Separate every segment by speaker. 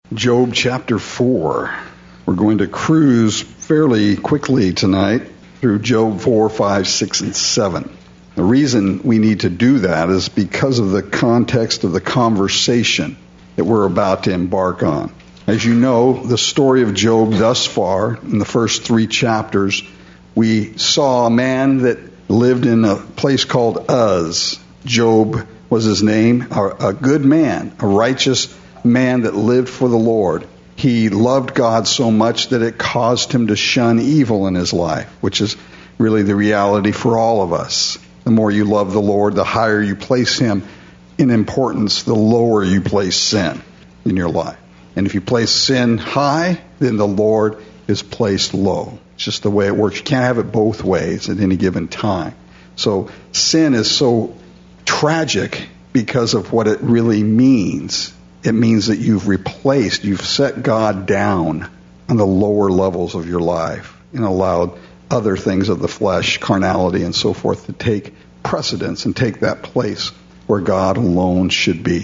Speaker 1: Job chapter 4. We're going to cruise fairly quickly tonight through Job 4, 5, 6, and 7. The reason we need to do that is because of the context of the conversation that we're about to embark on. As you know, the story of Job thus far, in the first 3 chapters, we saw a man that lived in a place called Uz. Job was his name, a good man, a righteous man that lived for the Lord. He loved God so much that it caused him to shun evil in his life, which is really the reality for all of us. The more you love the Lord, the higher you place him in importance, the lower you place sin in your life. And if you place sin high, then the Lord is placed low. It's just the way it works. You can't have it both ways at any given time. So sin is so tragic because of what it really means. It means that you've set God down on the lower levels of your life and allowed other things of the flesh, carnality and so forth, to take precedence and take that place where God alone should be,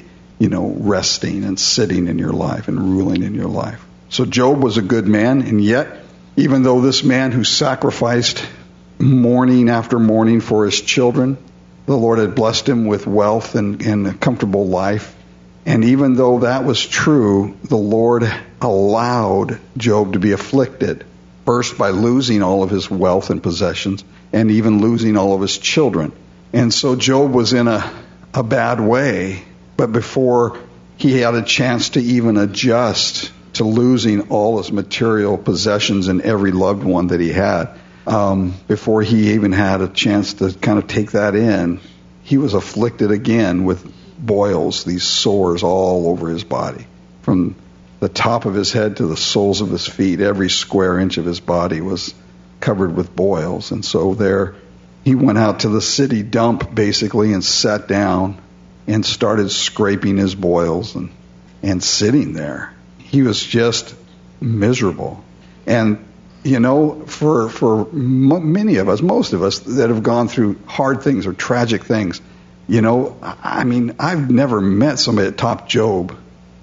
Speaker 1: resting and sitting in your life and ruling in your life. So Job was a good man, and yet, even though this man who sacrificed morning after morning for his children, the Lord had blessed him with wealth and a comfortable life. And even though that was true, the Lord allowed Job to be afflicted, first by losing all of his wealth and possessions, and even losing all of his children. And so Job was in a bad way, but before he had a chance to even adjust to losing all his material possessions and every loved one that he had, before he even had a chance to kind of take that in, he was afflicted again with boils, these sores all over his body. From the top of his head to the soles of his feet, every square inch of his body was covered with boils. And so there, he went out to the city dump, basically, and sat down and started scraping his boils and sitting there. He was just miserable. And, for many of us, most of us that have gone through hard things or tragic things, I've never met somebody that topped Job.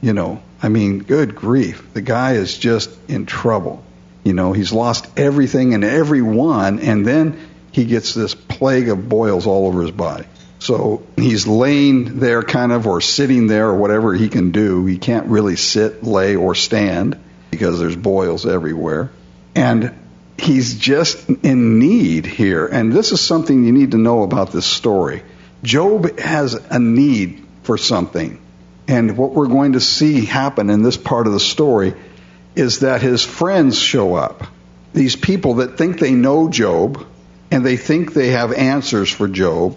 Speaker 1: Good grief. The guy is just in trouble. He's lost everything and everyone, and then he gets this plague of boils all over his body. So he's laying there or sitting there or whatever he can do. He can't really sit, lay, or stand because there's boils everywhere. And he's just in need here. And this is something you need to know about this story. Job has a need for something. And what we're going to see happen in this part of the story is that his friends show up. These people that think they know Job, and they think they have answers for Job.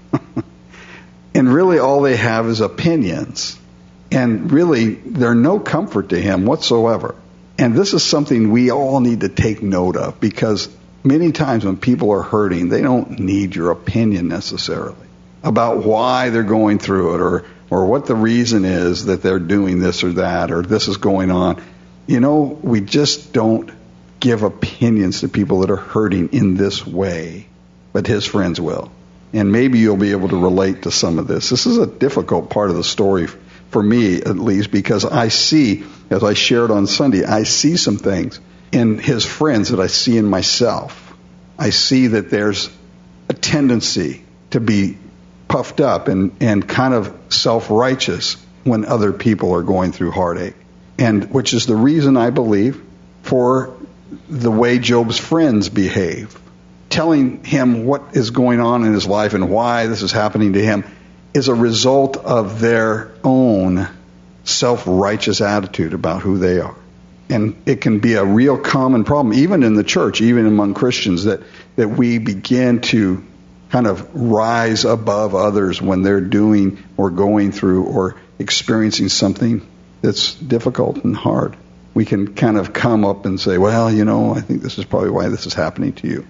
Speaker 1: And really all they have is opinions. And really, they're no comfort to him whatsoever. And this is something we all need to take note of, because many times when people are hurting, they don't need your opinion necessarily about why they're going through it or what the reason is that they're doing this or that or this is going on. We just don't give opinions to people that are hurting in this way, but his friends will. And maybe you'll be able to relate to some of this. This is a difficult part of the story for me, at least, because I see, as I shared on Sunday, I see some things in his friends that I see in myself. I see that there's a tendency to be puffed up and kind of self-righteous when other people are going through heartache. And which is the reason, I believe, for the way Job's friends behave. Telling him what is going on in his life and why this is happening to him is a result of their own self-righteous attitude about who they are. And it can be a real common problem, even in the church, even among Christians, that we begin to kind of rise above others when they're doing or going through or experiencing something that's difficult and hard. We can kind of come up and say, well, I think this is probably why this is happening to you.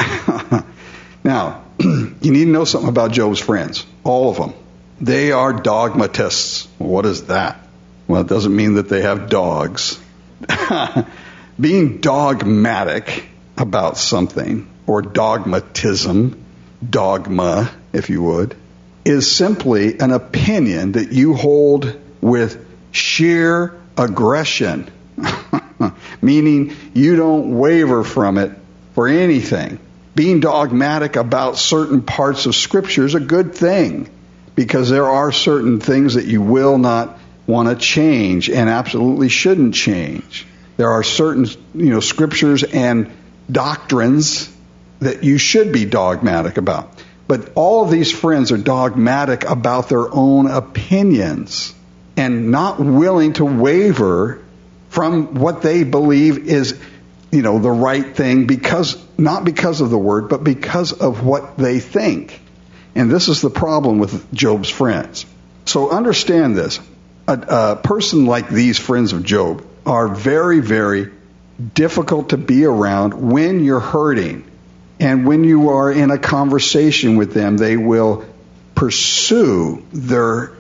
Speaker 1: Now, you need to know something about Job's friends, all of them. They are dogmatists. What is that? Well, it doesn't mean that they have dogs. Being dogmatic about something, or dogmatism, dogma, if you would, is simply an opinion that you hold with sheer aggression, meaning you don't waver from it for anything. Being dogmatic about certain parts of Scripture is a good thing, because there are certain things that you will not want to change and absolutely shouldn't change. There are certain, Scriptures and doctrines that you should be dogmatic about. But all of these friends are dogmatic about their own opinions and not willing to waver from what they believe is, the right thing, not because of the Word, but because of what they think. And this is the problem with Job's friends. So understand this. A person like these friends of Job are very, very difficult to be around when you're hurting. And when you are in a conversation with them, they will pursue their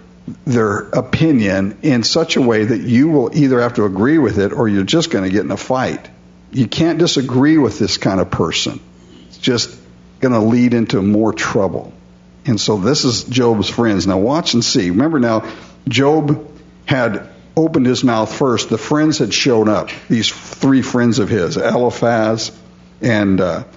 Speaker 1: opinion in such a way that you will either have to agree with it or you're just going to get in a fight. You can't disagree with this kind of person. It's just going to lead into more trouble. And so this is Job's friends. Now watch and see. Remember now, Job had opened his mouth first. The friends had shown up. These three friends of his, Eliphaz and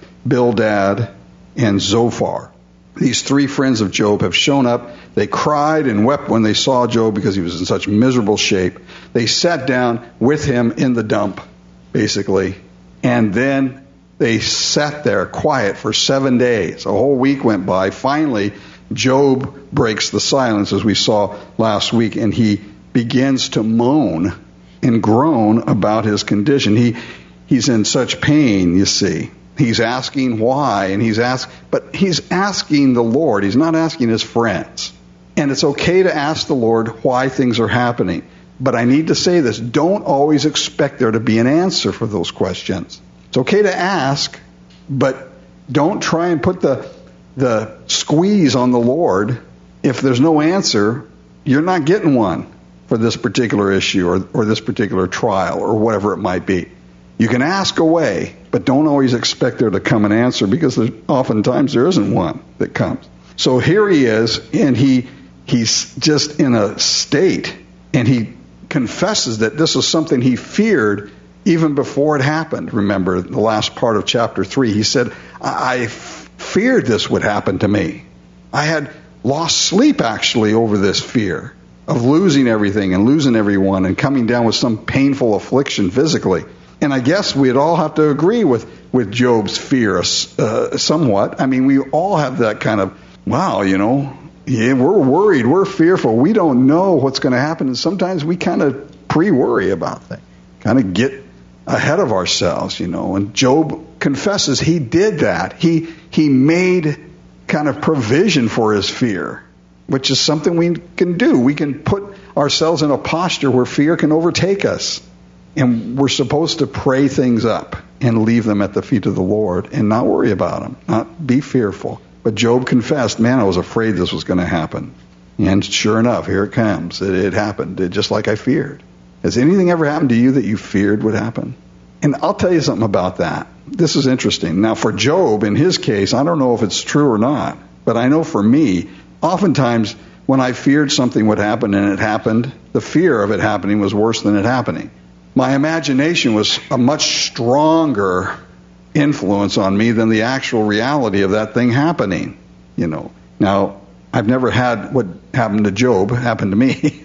Speaker 1: Bildad and Zophar. These three friends of Job have shown up. They cried and wept when they saw Job because he was in such miserable shape. They sat down with him in the dump, basically. And then they sat there quiet for 7 days. A whole week went by. Finally, Job breaks the silence, as we saw last week, and he begins to moan and groan about his condition. He's in such pain, you see. He's asking why, but he's asking the Lord. He's not asking his friends. And it's okay to ask the Lord why things are happening. But I need to say this, don't always expect there to be an answer for those questions. It's okay to ask, but don't try and put the squeeze on the Lord. If there's no answer, you're not getting one for this particular issue or this particular trial or whatever it might be. You can ask away, but don't always expect there to come an answer, because oftentimes there isn't one that comes. So here he is, and he's just in a state, and he confesses that this is something he feared even before it happened. Remember the last part of chapter 3. He said, I feared this would happen to me. I had lost sleep actually over this fear of losing everything and losing everyone and coming down with some painful affliction physically. And I guess we'd all have to agree with Job's fear somewhat. I mean, we all have that kind of, we're worried, we're fearful, we don't know what's going to happen. And sometimes we kind of pre-worry about things, kind of get ahead of ourselves, And Job confesses he did that. He made kind of provision for his fear, which is something we can do. We can put ourselves in a posture where fear can overtake us. And we're supposed to pray things up and leave them at the feet of the Lord and not worry about them, not be fearful. But Job confessed, man, I was afraid this was going to happen. And sure enough, here it comes. It happened, just like I feared. Has anything ever happened to you that you feared would happen? And I'll tell you something about that. This is interesting. Now, for Job, in his case, I don't know if it's true or not, but I know for me, oftentimes when I feared something would happen and it happened, the fear of it happening was worse than it happening. My imagination was a much stronger influence on me than the actual reality of that thing happening. Now, I've never had what happened to Job happen to me.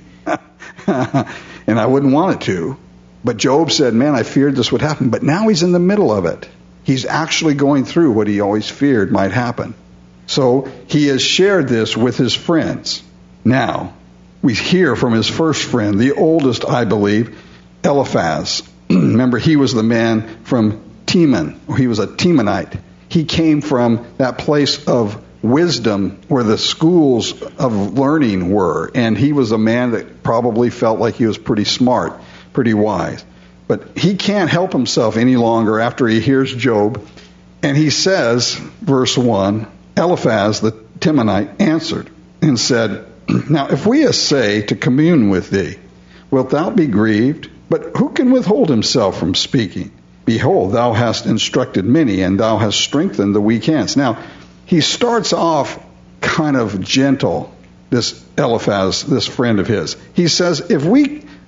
Speaker 1: And I wouldn't want it to. But Job said, man, I feared this would happen. But now he's in the middle of it. He's actually going through what he always feared might happen. So he has shared this with his friends. Now, we hear from his first friend, the oldest, I believe, Eliphaz. Remember, he was the man from Teman, or he was a Temanite. He came from that place of wisdom where the schools of learning were, and he was a man that probably felt like he was pretty smart, pretty wise. But he can't help himself any longer after he hears Job, and he says, verse 1, Eliphaz the Temanite answered and said, now if we essay to commune with thee, wilt thou be grieved? But who can withhold himself from speaking? Behold, thou hast instructed many, and thou hast strengthened the weak hands. Now, he starts off kind of gentle, this Eliphaz, this friend of his. He says, if we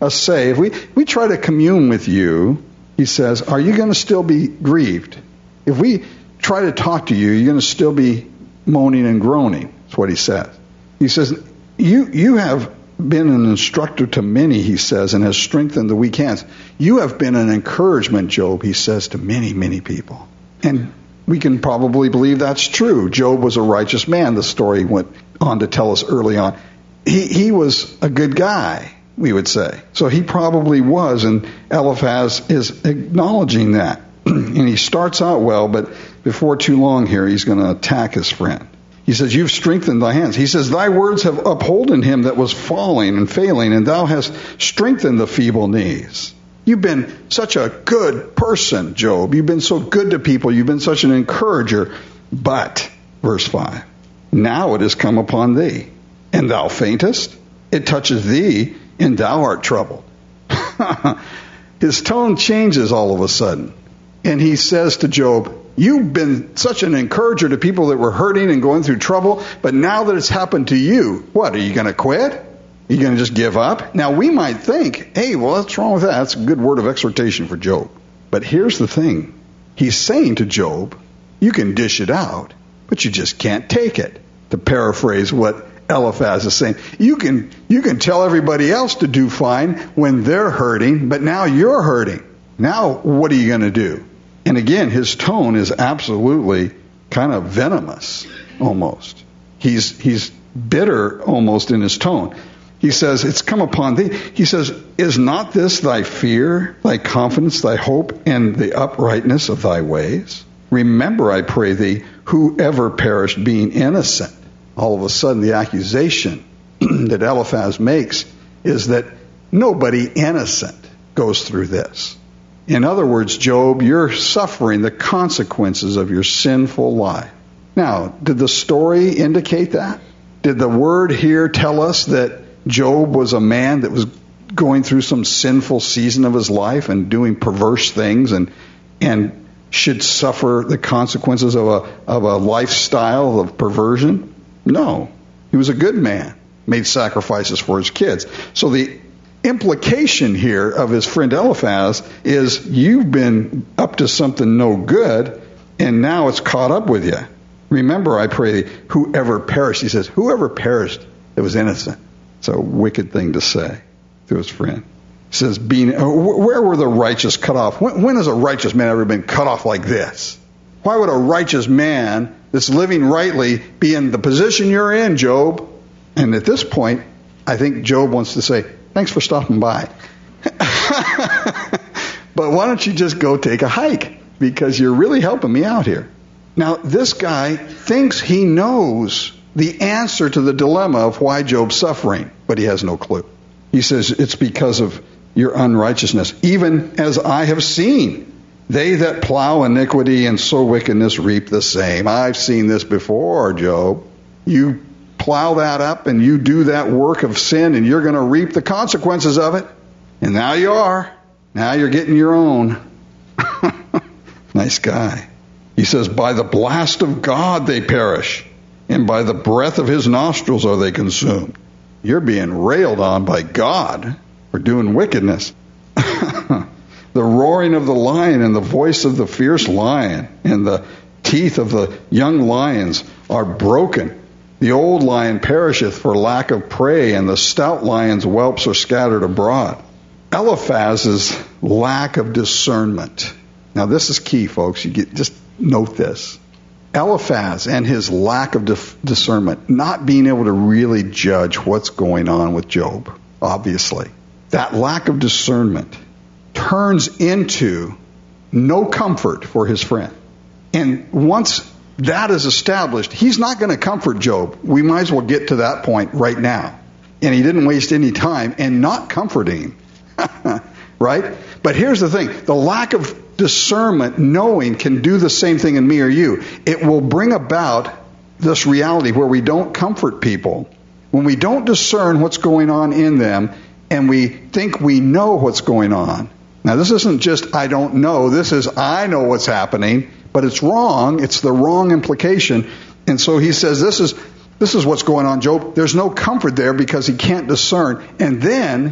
Speaker 1: us say, if we try to commune with you, he says, are you going to still be grieved? If we try to talk to you, you're going to still be moaning and groaning. That's what he says. He says, you have been an instructor to many, he says, and has strengthened the weak hands. You have been an encouragement, Job, he says, to many, many people. And we can probably believe that's true. Job was a righteous man. The story went on to tell us early on. He was a good guy, we would say. So he probably was, and Eliphaz is acknowledging that. And he starts out well, but before too long here, he's going to attack his friend. He says, you've strengthened thy hands. He says, thy words have upholden him that was falling and failing, and thou hast strengthened the feeble knees. You've been such a good person, Job. You've been so good to people. You've been such an encourager. But, verse 5, now it has come upon thee, and thou faintest. It touches thee, and thou art troubled. His tone changes all of a sudden. And he says to Job, you've been such an encourager to people that were hurting and going through trouble, but now that it's happened to you, what, are you going to quit? Are you going to just give up? Now, we might think, hey, well, what's wrong with that? That's a good word of exhortation for Job. But here's the thing. He's saying to Job, you can dish it out, but you just can't take it. To paraphrase what Eliphaz is saying, you can tell everybody else to do fine when they're hurting, but now you're hurting. Now, what are you going to do? And again, his tone is absolutely kind of venomous, almost. He's bitter almost in his tone. He says, it's come upon thee. He says, is not this thy fear, thy confidence, thy hope, and the uprightness of thy ways? Remember, I pray thee, whoever perished being innocent. All of a sudden, the accusation that Eliphaz makes is that nobody innocent goes through this. In other words, Job, you're suffering the consequences of your sinful life. Now, did the story indicate that? Did the word here tell us that Job was a man that was going through some sinful season of his life and doing perverse things and should suffer the consequences of a lifestyle of perversion? No. He was a good man, made sacrifices for his kids. So the implication here of his friend Eliphaz is you've been up to something no good, and now it's caught up with you. Remember, I pray thee, whoever perished. He says, whoever perished that was innocent. It's a wicked thing to say to his friend. He says, where were the righteous cut off? When has a righteous man ever been cut off like this? Why would a righteous man that's living rightly be in the position you're in, Job? And at this point, I think Job wants to say, thanks for stopping by. But why don't you just go take a hike? Because you're really helping me out here. Now, this guy thinks he knows the answer to the dilemma of why Job's suffering, but he has no clue. He says, it's because of your unrighteousness. Even as I have seen, they that plow iniquity and sow wickedness reap the same. I've seen this before, Job. You plow that up and you do that work of sin and you're going to reap the consequences of it. And now you are. Now you're getting your own. Nice guy. He says, by the blast of God they perish, and by the breath of his nostrils are they consumed. You're being railed on by God for doing wickedness. The roaring of the lion and the voice of the fierce lion and the teeth of the young lions are broken. The old lion perisheth for lack of prey, and the stout lion's whelps are scattered abroad. Eliphaz's lack of discernment. Now this is key, folks. Just note this. Eliphaz and his lack of discernment, not being able to really judge what's going on with Job, obviously. That lack of discernment turns into no comfort for his friend. And once that is established, he's not going to comfort Job. We might as well get to that point right now. And he didn't waste any time in not comforting him. Right? But here's the thing. The lack of discernment, knowing, can do the same thing in me or you. It will bring about this reality where we don't comfort people. When we don't discern what's going on in them and we think we know what's going on. Now, this isn't just I don't know. This is I know what's happening, but it's wrong. It's the wrong implication. And so he says this is what's going on, Job. There's no comfort there because he can't discern. And then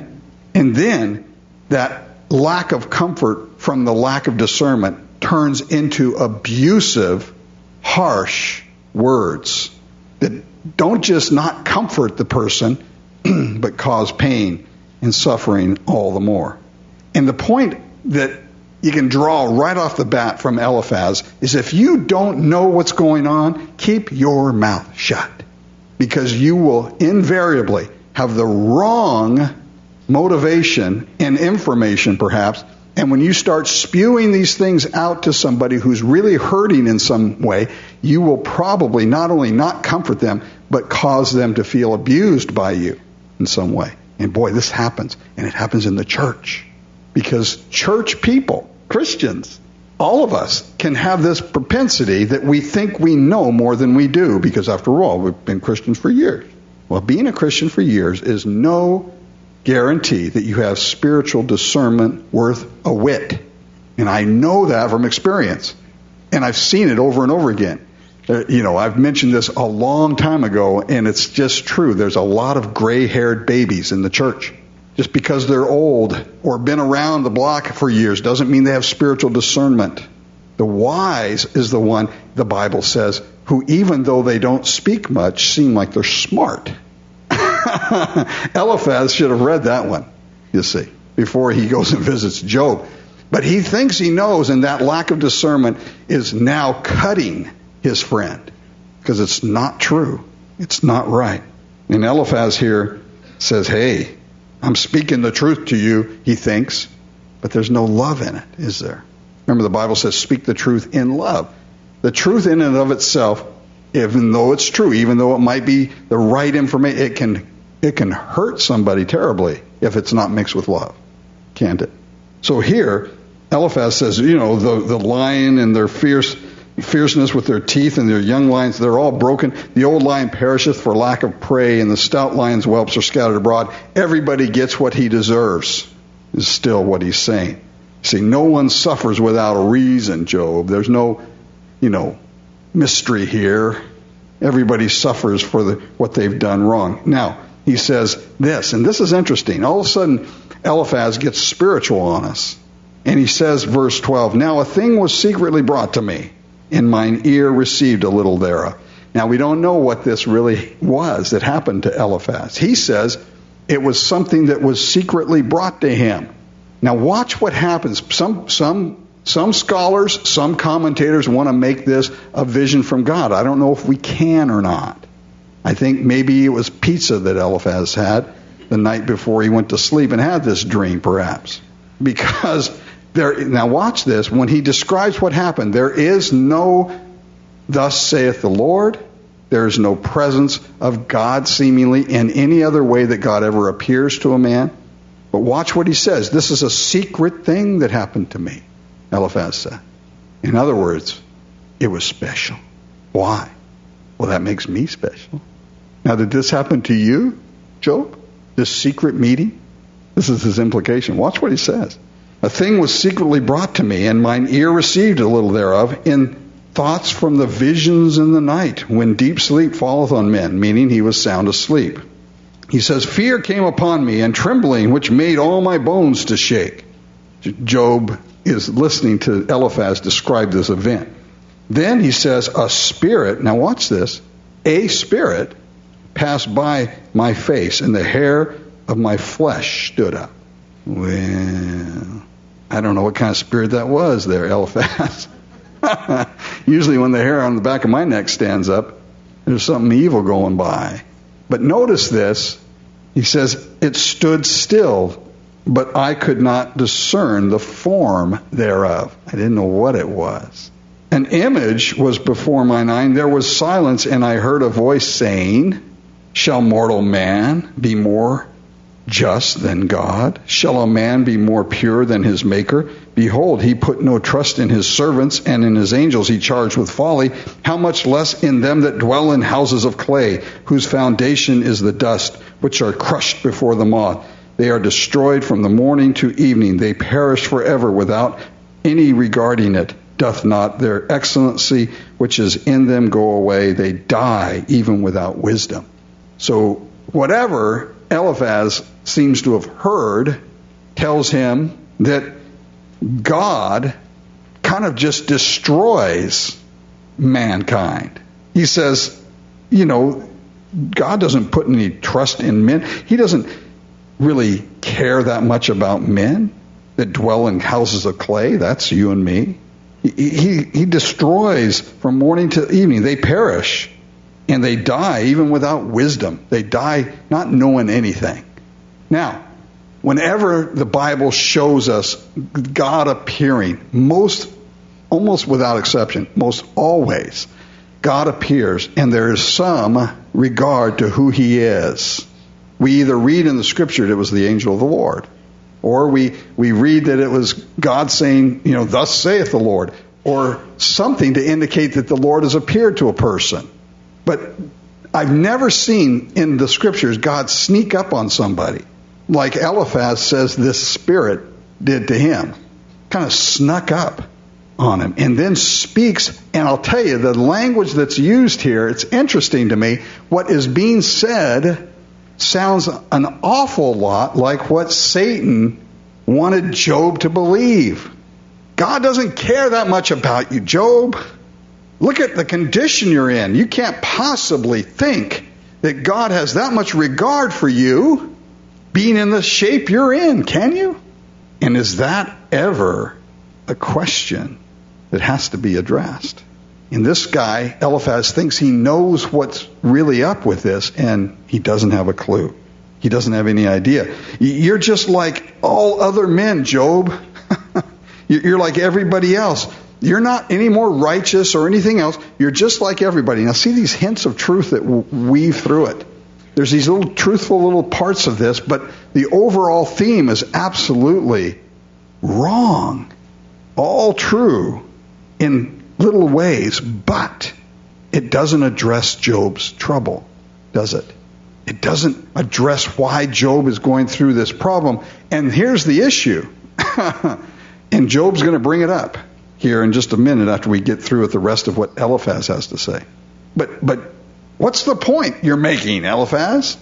Speaker 1: And then that lack of comfort from the lack of discernment turns into abusive, harsh words that don't just not comfort the person, but cause pain and suffering all the more. And the point that you can draw right off the bat from Eliphaz is if you don't know what's going on, keep your mouth shut. Because you will invariably have the wrong motivation and information perhaps. And when you start spewing these things out to somebody who's really hurting in some way, you will probably not only not comfort them, but cause them to feel abused by you in some way. And boy, this happens. And it happens in the church. Because church people, Christians, all of us can have this propensity that we think we know more than we do. Because after all, we've been Christians for years. Well, being a Christian for years is no guarantee that you have spiritual discernment worth a whit. And I know that from experience. And I've seen it over and over again. I've mentioned this a long time ago, and it's just true. There's a lot of gray-haired babies in the church. Just because they're old or been around the block for years doesn't mean they have spiritual discernment. The wise is the one, the Bible says, who even though they don't speak much, seem like they're smart. Eliphaz should have read that one, you see, before he goes and visits Job. But he thinks he knows, and that lack of discernment is now cutting his friend. Because it's not true. It's not right. And Eliphaz here says, hey, I'm speaking the truth to you, he thinks, but there's no love in it, is there? Remember, the Bible says, speak the truth in love. The truth in and of itself, even though it's true, even though it might be the right information, it can hurt somebody terribly if it's not mixed with love, can't it? So here, Eliphaz says, the lion and their fierceness with their teeth and their young lions, they're all broken. The old lion perisheth for lack of prey, and the stout lion's whelps are scattered abroad. Everybody gets what he deserves, is still what he's saying. See, no one suffers without a reason, Job. There's no, mystery here. Everybody suffers for what they've done wrong. Now, he says this, and this is interesting. All of a sudden, Eliphaz gets spiritual on us. And he says, verse 12, now a thing was secretly brought to me, and mine ear received a little thereof. Now, we don't know what this really was that happened to Eliphaz. He says it was something that was secretly brought to him. Now, watch what happens. Some scholars, some commentators want to make this a vision from God. I don't know if we can or not. I think maybe it was pizza that Eliphaz had the night before he went to sleep and had this dream, perhaps. Because now watch this. When he describes what happened, there is no, thus saith the Lord. There is no presence of God seemingly in any other way that God ever appears to a man. But watch what he says. This is a secret thing that happened to me, Eliphaz said. In other words, it was special. Why? Well, that makes me special. Now, did this happen to you, Job? This secret meeting? This is his implication. Watch what he says. A thing was secretly brought to me, and mine ear received a little thereof, in thoughts from the visions in the night, when deep sleep falleth on men, meaning he was sound asleep. He says, fear came upon me, and trembling, which made all my bones to shake. Job is listening to Eliphaz describe this event. Then he says, a spirit, now watch this, a spirit passed by my face, and the hair of my flesh stood up. Well, I don't know what kind of spirit that was there, Eliphaz. Usually when the hair on the back of my neck stands up, there's something evil going by. But notice this. He says, it stood still, but I could not discern the form thereof. I didn't know what it was. An image was before mine eye. There was silence, and I heard a voice saying, shall mortal man be more just than God? Shall a man be more pure than his Maker? Behold, he put no trust in his servants, and in his angels he charged with folly. How much less in them that dwell in houses of clay, whose foundation is the dust, which are crushed before the moth. They are destroyed from the morning to evening. They perish forever without any regarding it. Doth not their excellency which is in them go away? They die even without wisdom. So whatever Eliphaz seems to have heard tells him that God kind of just destroys mankind. He says, God doesn't put any trust in men. He doesn't really care that much about men that dwell in houses of clay. That's you and me. He destroys from morning to evening. They perish and they die even without wisdom. They die not knowing anything. Now, whenever the Bible shows us God appearing, almost without exception, most always, God appears and there is some regard to who he is. We either read in the scripture that it was the angel of the Lord, or we read that it was God saying, thus saith the Lord, or something to indicate that the Lord has appeared to a person. But I've never seen in the scriptures God sneak up on somebody like Eliphaz says this spirit did to him. Kind of snuck up on him and then speaks. And I'll tell you, the language that's used here, it's interesting to me. What is being said sounds an awful lot like what Satan wanted Job to believe. God doesn't care that much about you, Job. Look at the condition you're in. You can't possibly think that God has that much regard for you being in the shape you're in, can you? And is that ever a question that has to be addressed? And this guy, Eliphaz, thinks he knows what's really up with this, and he doesn't have a clue. He doesn't have any idea. You're just like all other men, Job. You're like everybody else. You're not any more righteous or anything else. You're just like everybody. Now see these hints of truth that weave through it. There's these little truthful little parts of this, but the overall theme is absolutely wrong. All true in little ways, but it doesn't address Job's trouble, does it? It doesn't address why Job is going through this problem. And here's the issue. And Job's going to bring it up here in just a minute after we get through with the rest of what Eliphaz has to say. But what's the point you're making, Eliphaz?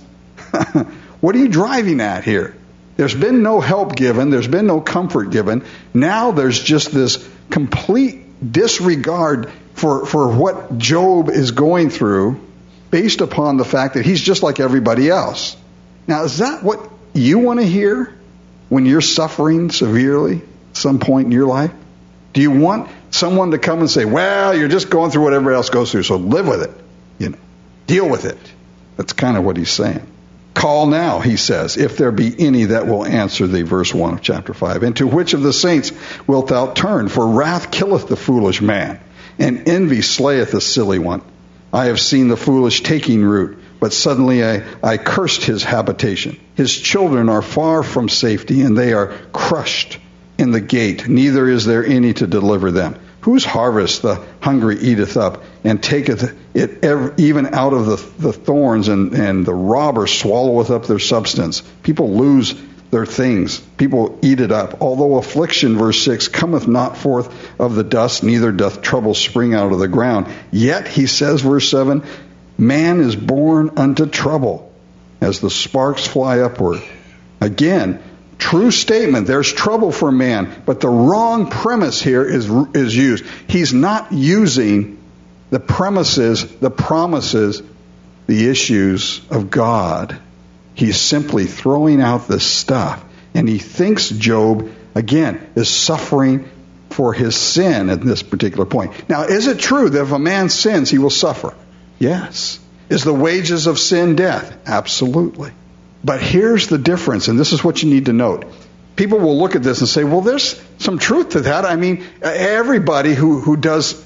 Speaker 1: What are you driving at here? There's been no help given. There's been no comfort given. Now there's just this complete disregard for what Job is going through based upon the fact that he's just like everybody else. Now, is that what you want to hear when you're suffering severely at some point in your life? Do you want someone to come and say, well, you're just going through what everybody else goes through, so live with it. Deal with it. That's kind of what he's saying. Call now, he says, if there be any that will answer thee, verse 1 of chapter 5. And to which of the saints wilt thou turn? For wrath killeth the foolish man, and envy slayeth the silly one. I have seen the foolish taking root, but suddenly I cursed his habitation. His children are far from safety, and they are crushed in the gate. Neither is there any to deliver them. Whose harvest the hungry eateth up, and taketh it even out of the thorns, and the robber swalloweth up their substance. People lose their things. People eat it up. Although affliction, verse 6, cometh not forth of the dust, neither doth trouble spring out of the ground. Yet, he says, verse 7, man is born unto trouble, as the sparks fly upward. Again, true statement. There's trouble for man, but the wrong premise here is used. He's not using the premises, the promises, the issues of God. He's simply throwing out this stuff. And he thinks Job, again, is suffering for his sin at this particular point. Now, is it true that if a man sins, he will suffer? Yes. Is the wages of sin death? Absolutely. But here's the difference, and this is what you need to note. People will look at this and say, well, there's some truth to that. I mean, everybody who does,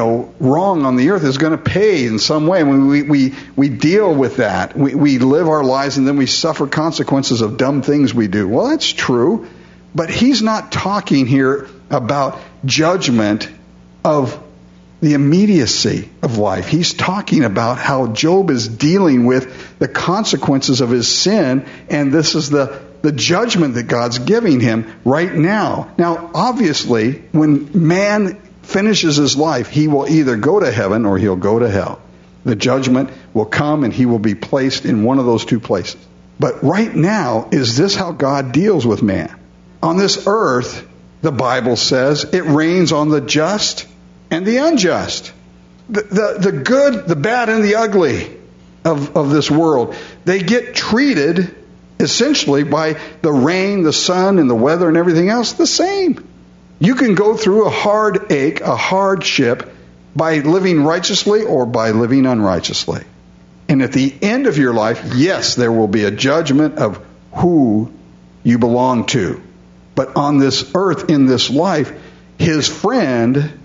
Speaker 1: wrong on the earth is going to pay in some way. I mean, we deal with that. We live our lives and then we suffer consequences of dumb things we do. Well, that's true. But he's not talking here about judgment of the immediacy of life. He's talking about how Job is dealing with the consequences of his sin, and this is the judgment that God's giving him right now. Now, obviously, when man finishes his life, he will either go to heaven or he'll go to hell. The judgment will come and he will be placed in one of those two places. But right now, is this how God deals with man? On this earth, the Bible says, it rains on the just and the unjust. The good, the bad, and the ugly of this world. They get treated essentially by the rain, the sun, and the weather and everything else the same. You can go through a heartache, a hardship, by living righteously or by living unrighteously. And at the end of your life, yes, there will be a judgment of who you belong to. But on this earth, in this life, his friend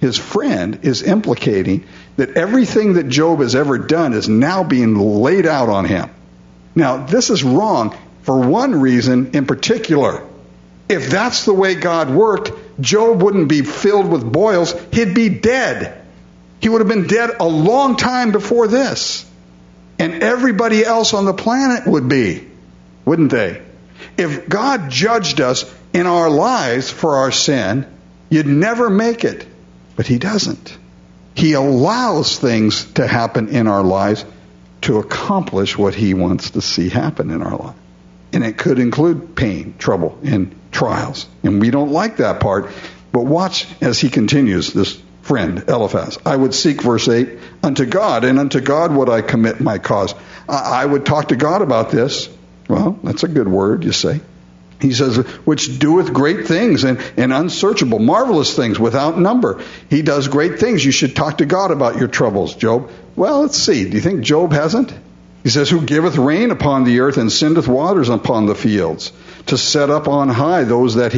Speaker 1: is implicating that everything that Job has ever done is now being laid out on him. Now, this is wrong for one reason in particular. If that's the way God worked, Job wouldn't be filled with boils. He'd be dead. He would have been dead a long time before this. And everybody else on the planet would be, wouldn't they? If God judged us in our lives for our sin, you'd never make it. But he doesn't. He allows things to happen in our lives to accomplish what he wants to see happen in our life. And it could include pain, trouble, and trials. And we don't like that part. But watch as he continues, this friend, Eliphaz. I would seek, verse 8, unto God, and unto God would I commit my cause. I would talk to God about this. Well, that's a good word, you say. He says, which doeth great things and unsearchable, marvelous things without number. He does great things. You should talk to God about your troubles, Job. Well, let's see. Do you think Job hasn't? He says, who giveth rain upon the earth and sendeth waters upon the fields, to set up on high those that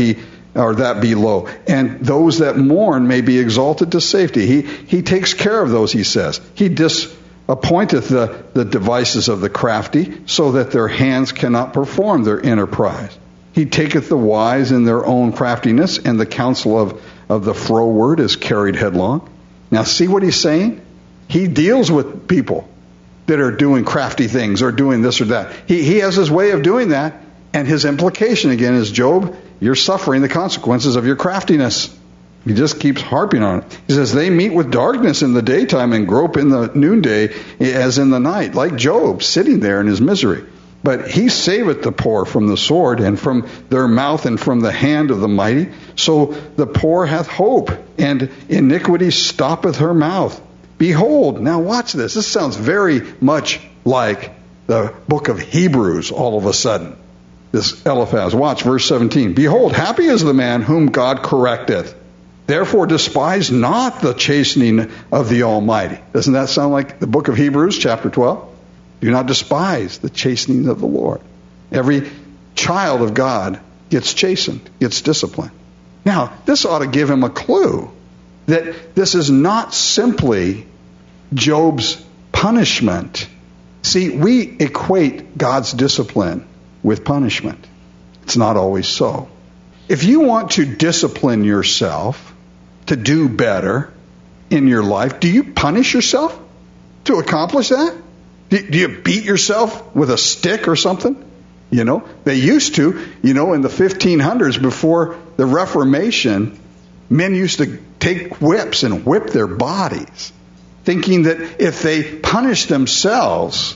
Speaker 1: be low, and those that mourn may be exalted to safety. He takes care of those, he says. He disappointeth the devices of the crafty, so that their hands cannot perform their enterprise. He taketh the wise in their own craftiness, and the counsel of the froward is carried headlong. Now see what he's saying? He deals with people that are doing crafty things or doing this or that. He has his way of doing that, and his implication again is, Job, you're suffering the consequences of your craftiness. He just keeps harping on it. He says, they meet with darkness in the daytime and grope in the noonday as in the night, like Job, sitting there in his misery. But he saveth the poor from the sword, and from their mouth, and from the hand of the mighty. So the poor hath hope, and iniquity stoppeth her mouth. Behold, now watch this. This sounds very much like the book of Hebrews all of a sudden. This Eliphaz. Watch verse 17. Behold, happy is the man whom God correcteth. Therefore despise not the chastening of the Almighty. Doesn't that sound like the book of Hebrews, chapter 12? Do not despise the chastening of the Lord. Every child of God gets chastened, gets disciplined. Now, this ought to give him a clue that this is not simply Job's punishment. See, we equate God's discipline with punishment. It's not always so. If you want to discipline yourself to do better in your life, do you punish yourself to accomplish that? Do you beat yourself with a stick or something? You know, they used to, in the 1500s before the Reformation, men used to take whips and whip their bodies, thinking that if they punished themselves,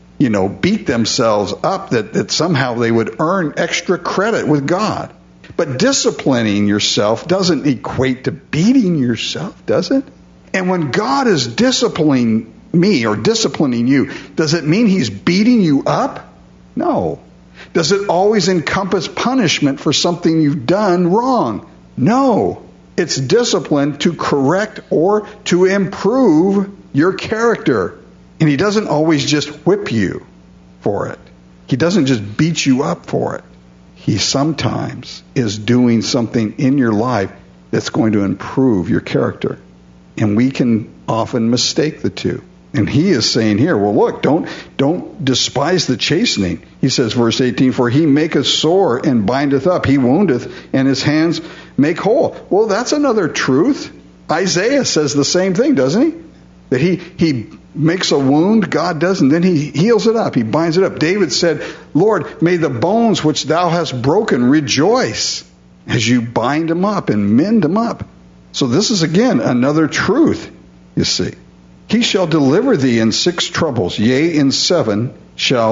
Speaker 1: beat themselves up, that somehow they would earn extra credit with God. But disciplining yourself doesn't equate to beating yourself, does it? And when God is disciplining me or disciplining you, does it mean he's beating you up? No. Does it always encompass punishment for something you've done wrong? No. It's discipline to correct or to improve your character. And he doesn't always just whip you for it. He doesn't just beat you up for it. He sometimes is doing something in your life that's going to improve your character. And we can often mistake the two. And he is saying here, well, look, don't despise the chastening. He says, verse 18, for he maketh sore and bindeth up. He woundeth, and his hands make whole. Well, that's another truth. Isaiah says the same thing, doesn't he? That he makes a wound, God does, and then he heals it up. He binds it up. David said, Lord, may the bones which thou hast broken rejoice as you bind them up and mend them up. So this is, again, another truth, you see. He shall deliver thee in 6 troubles, yea, in 7 shall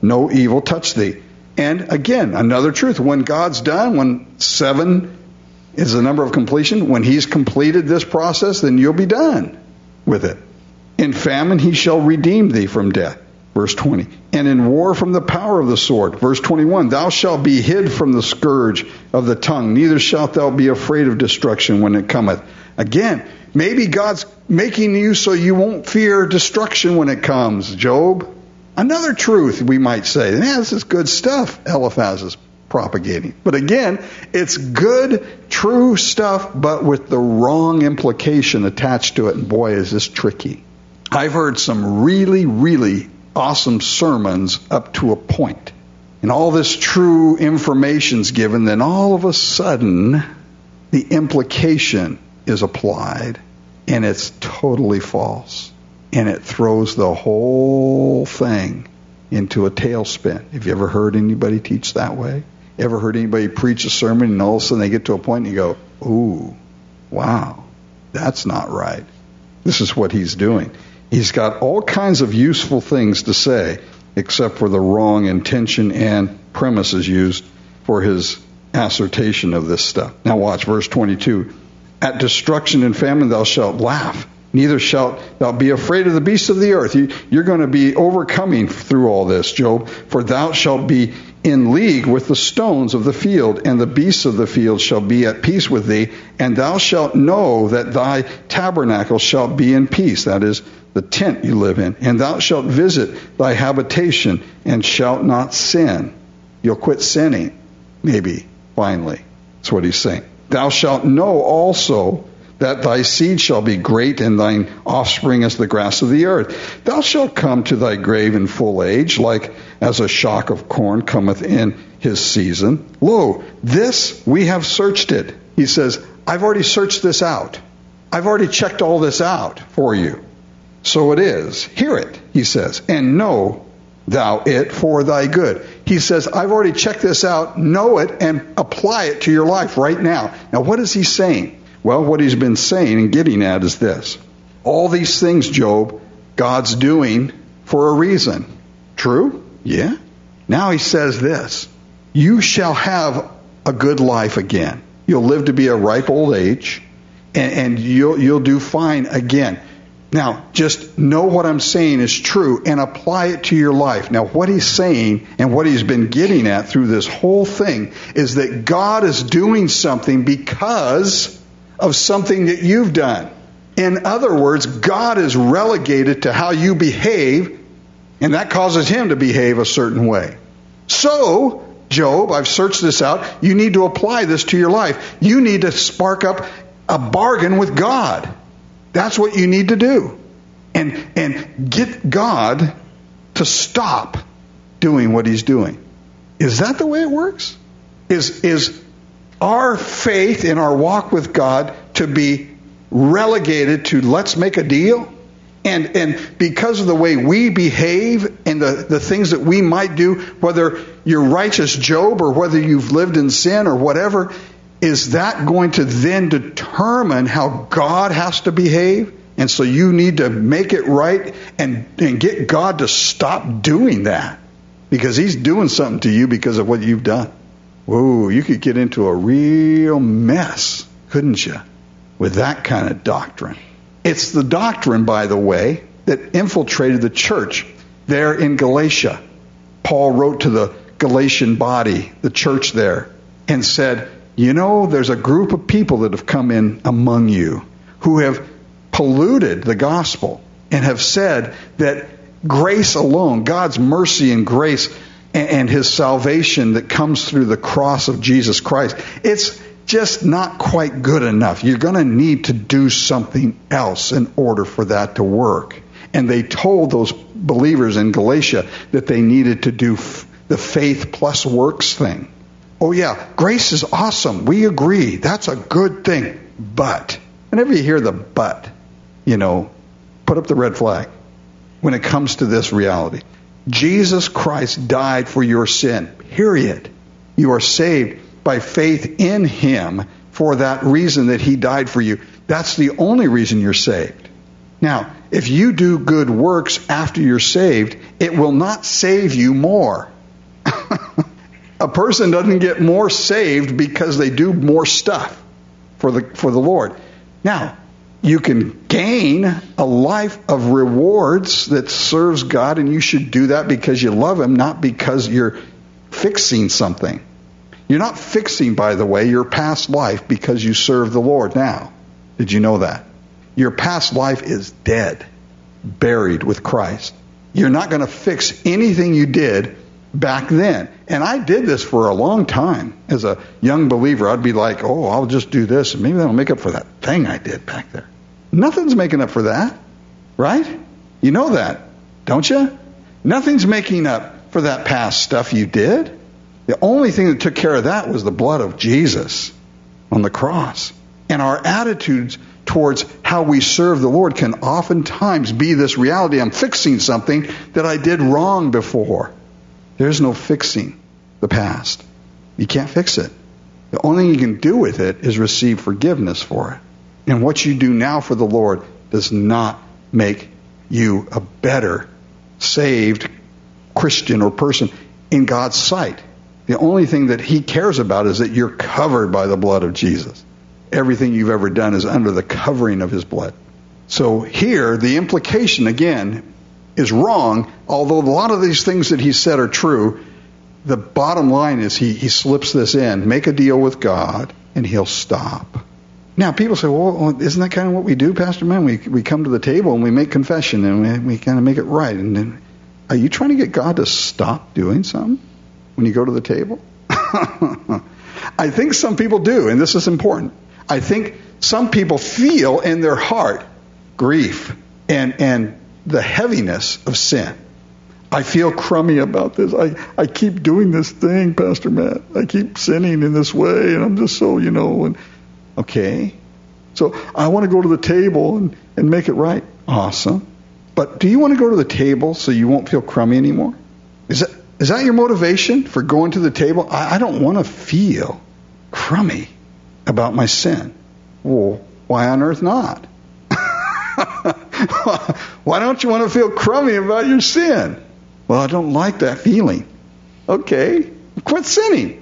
Speaker 1: no evil touch thee. And again, another truth. When God's done, when 7 is the number of completion, when he's completed this process, then you'll be done with it. In famine he shall redeem thee from death. Verse 20. And in war from the power of the sword. Verse 21. Thou shalt be hid from the scourge of the tongue, neither shalt thou be afraid of destruction when it cometh. Again, maybe God's making you so you won't fear destruction when it comes, Job. Another truth we might say. Yeah, this is good stuff Eliphaz is propagating. But again, it's good, true stuff, but with the wrong implication attached to it. And boy, is this tricky. I've heard some really, really awesome sermons up to a point. And all this true information's given, then all of a sudden, the implication is applied, and it's totally false. And it throws the whole thing into a tailspin. Have you ever heard anybody teach that way? Ever heard anybody preach a sermon and all of a sudden they get to a point and you go, ooh, wow, that's not right. This is what he's doing. He's got all kinds of useful things to say, except for the wrong intention and premises used for his assertion of this stuff. Now watch, verse 22. At destruction and famine thou shalt laugh. Neither shalt thou be afraid of the beasts of the earth. You're going to be overcoming through all this, Job. For thou shalt be in league with the stones of the field, and the beasts of the field shall be at peace with thee. And thou shalt know that thy tabernacle shall be in peace. That is, the tent you live in. And thou shalt visit thy habitation, and shalt not sin. You'll quit sinning, maybe, finally. That's what he's saying. Thou shalt know also that thy seed shall be great, and thine offspring as the grass of the earth. Thou shalt come to thy grave in full age, like as a shock of corn cometh in his season. Lo, this we have searched it. He says, I've already searched this out. I've already checked all this out for you. So it is. Hear it, he says, and know thou it for thy good. He says, I've already checked this out. Know it and apply it to your life right now. Now, what is he saying? Well, what he's been saying and getting at is this. All these things, Job, God's doing for a reason. True? Yeah. Now he says this. You shall have a good life again. You'll live to be a ripe old age, and you'll do fine again. Now, just know what I'm saying is true and apply it to your life. Now, what he's saying and what he's been getting at through this whole thing is that God is doing something because of something that you've done. In other words, God is relegated to how you behave, and that causes him to behave a certain way. So, Job, I've searched this out. You need to apply this to your life. You need to spark up a bargain with God. That's what you need to do. And get God to stop doing what he's doing. Is that the way it works? Is our faith in our walk with God to be relegated to let's make a deal? And because of the way we behave and the things that we might do, whether you're righteous Job or whether you've lived in sin or whatever, is that going to then determine how God has to behave? And so you need to make it right and get God to stop doing that, because he's doing something to you because of what you've done. Whoa, you could get into a real mess, couldn't you, with that kind of doctrine. It's the doctrine, by the way, that infiltrated the church there in Galatia. Paul wrote to the Galatian body, the church there, and said, you know, there's a group of people that have come in among you who have polluted the gospel and have said that grace alone, God's mercy and grace and his salvation that comes through the cross of Jesus Christ, it's just not quite good enough. You're going to need to do something else in order for that to work. And they told those believers in Galatia that they needed to do the faith plus works thing. Oh yeah, grace is awesome. We agree. That's a good thing. But, whenever you hear the but, put up the red flag when it comes to this reality. Jesus Christ died for your sin, period. You are saved by faith in him for that reason that he died for you. That's the only reason you're saved. Now, if you do good works after you're saved, it will not save you more. A person doesn't get more saved because they do more stuff for the Lord. Now, you can gain a life of rewards that serves God, and you should do that because you love Him, not because you're fixing something. You're not fixing, by the way, your past life because you serve the Lord now. Did you know that? Your past life is dead, buried with Christ. You're not going to fix anything you did back then. And I did this for a long time. As a young believer, I'd be like, oh, I'll just do this, and maybe that'll make up for that thing I did back there. Nothing's making up for that, right? You know that, don't you? Nothing's making up for that past stuff you did. The only thing that took care of that was the blood of Jesus on the cross. And our attitudes towards how we serve the Lord can oftentimes be this reality. I'm fixing something that I did wrong before. There's no fixing the past. You can't fix it. The only thing you can do with it is receive forgiveness for it. And what you do now for the Lord does not make you a better saved Christian or person in God's sight. The only thing that He cares about is that you're covered by the blood of Jesus. Everything you've ever done is under the covering of His blood. So here, the implication, again, is wrong, although a lot of these things that he said are true. The bottom line is he slips this in. Make a deal with God, and He'll stop. Now, people say, well, isn't that kind of what we do, Pastor Man? We come to the table and we make confession, and we kind of make it right. And then, are you trying to get God to stop doing something when you go to the table? I think some people do, and this is important. I think some people feel in their heart grief and the heaviness of sin. I feel crummy about this. I keep doing this thing, Pastor Matt. I keep sinning in this way, and I'm just so, and okay. So I want to go to the table and make it right. Awesome. But do you want to go to the table so you won't feel crummy anymore? Is that your motivation for going to the table? I don't want to feel crummy about my sin. Well, why on earth not? Why don't you want to feel crummy about your sin? Well, I don't like that feeling. Okay, quit sinning.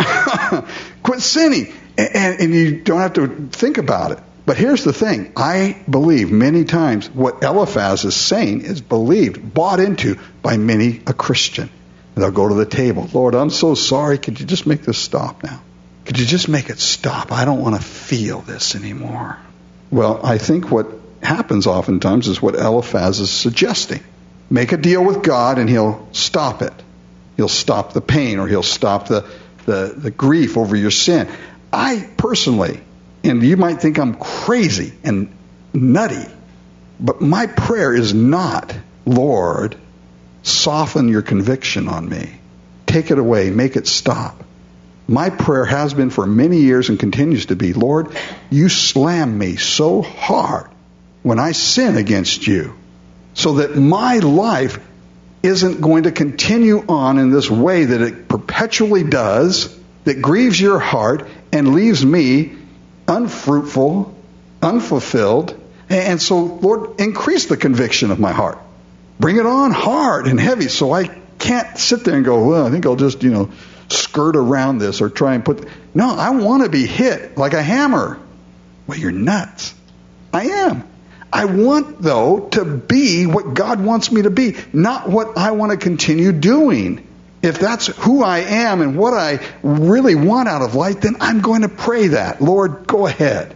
Speaker 1: Quit sinning. And you don't have to think about it. But here's the thing. I believe many times what Eliphaz is saying is believed, bought into by many a Christian. And they'll go to the table. Lord, I'm so sorry. Could you just make this stop now? Could you just make it stop? I don't want to feel this anymore. Well, I think what happens oftentimes is what Eliphaz is suggesting. Make a deal with God and He'll stop it. He'll stop the pain, or He'll stop the grief over your sin. I personally, and you might think I'm crazy and nutty, but my prayer is not, Lord, soften your conviction on me. Take it away. Make it stop. My prayer has been for many years and continues to be, Lord, you slam me so hard when I sin against you, so that my life isn't going to continue on in this way that it perpetually does, that grieves your heart and leaves me unfruitful, unfulfilled. And so, Lord, increase the conviction of my heart. Bring it on hard and heavy so I can't sit there and go, well, I think I'll just, skirt around this or try and put... No, I want to be hit like a hammer. Well, you're nuts. I am. I want, though, to be what God wants me to be, not what I want to continue doing. If that's who I am and what I really want out of life, then I'm going to pray that. Lord, go ahead.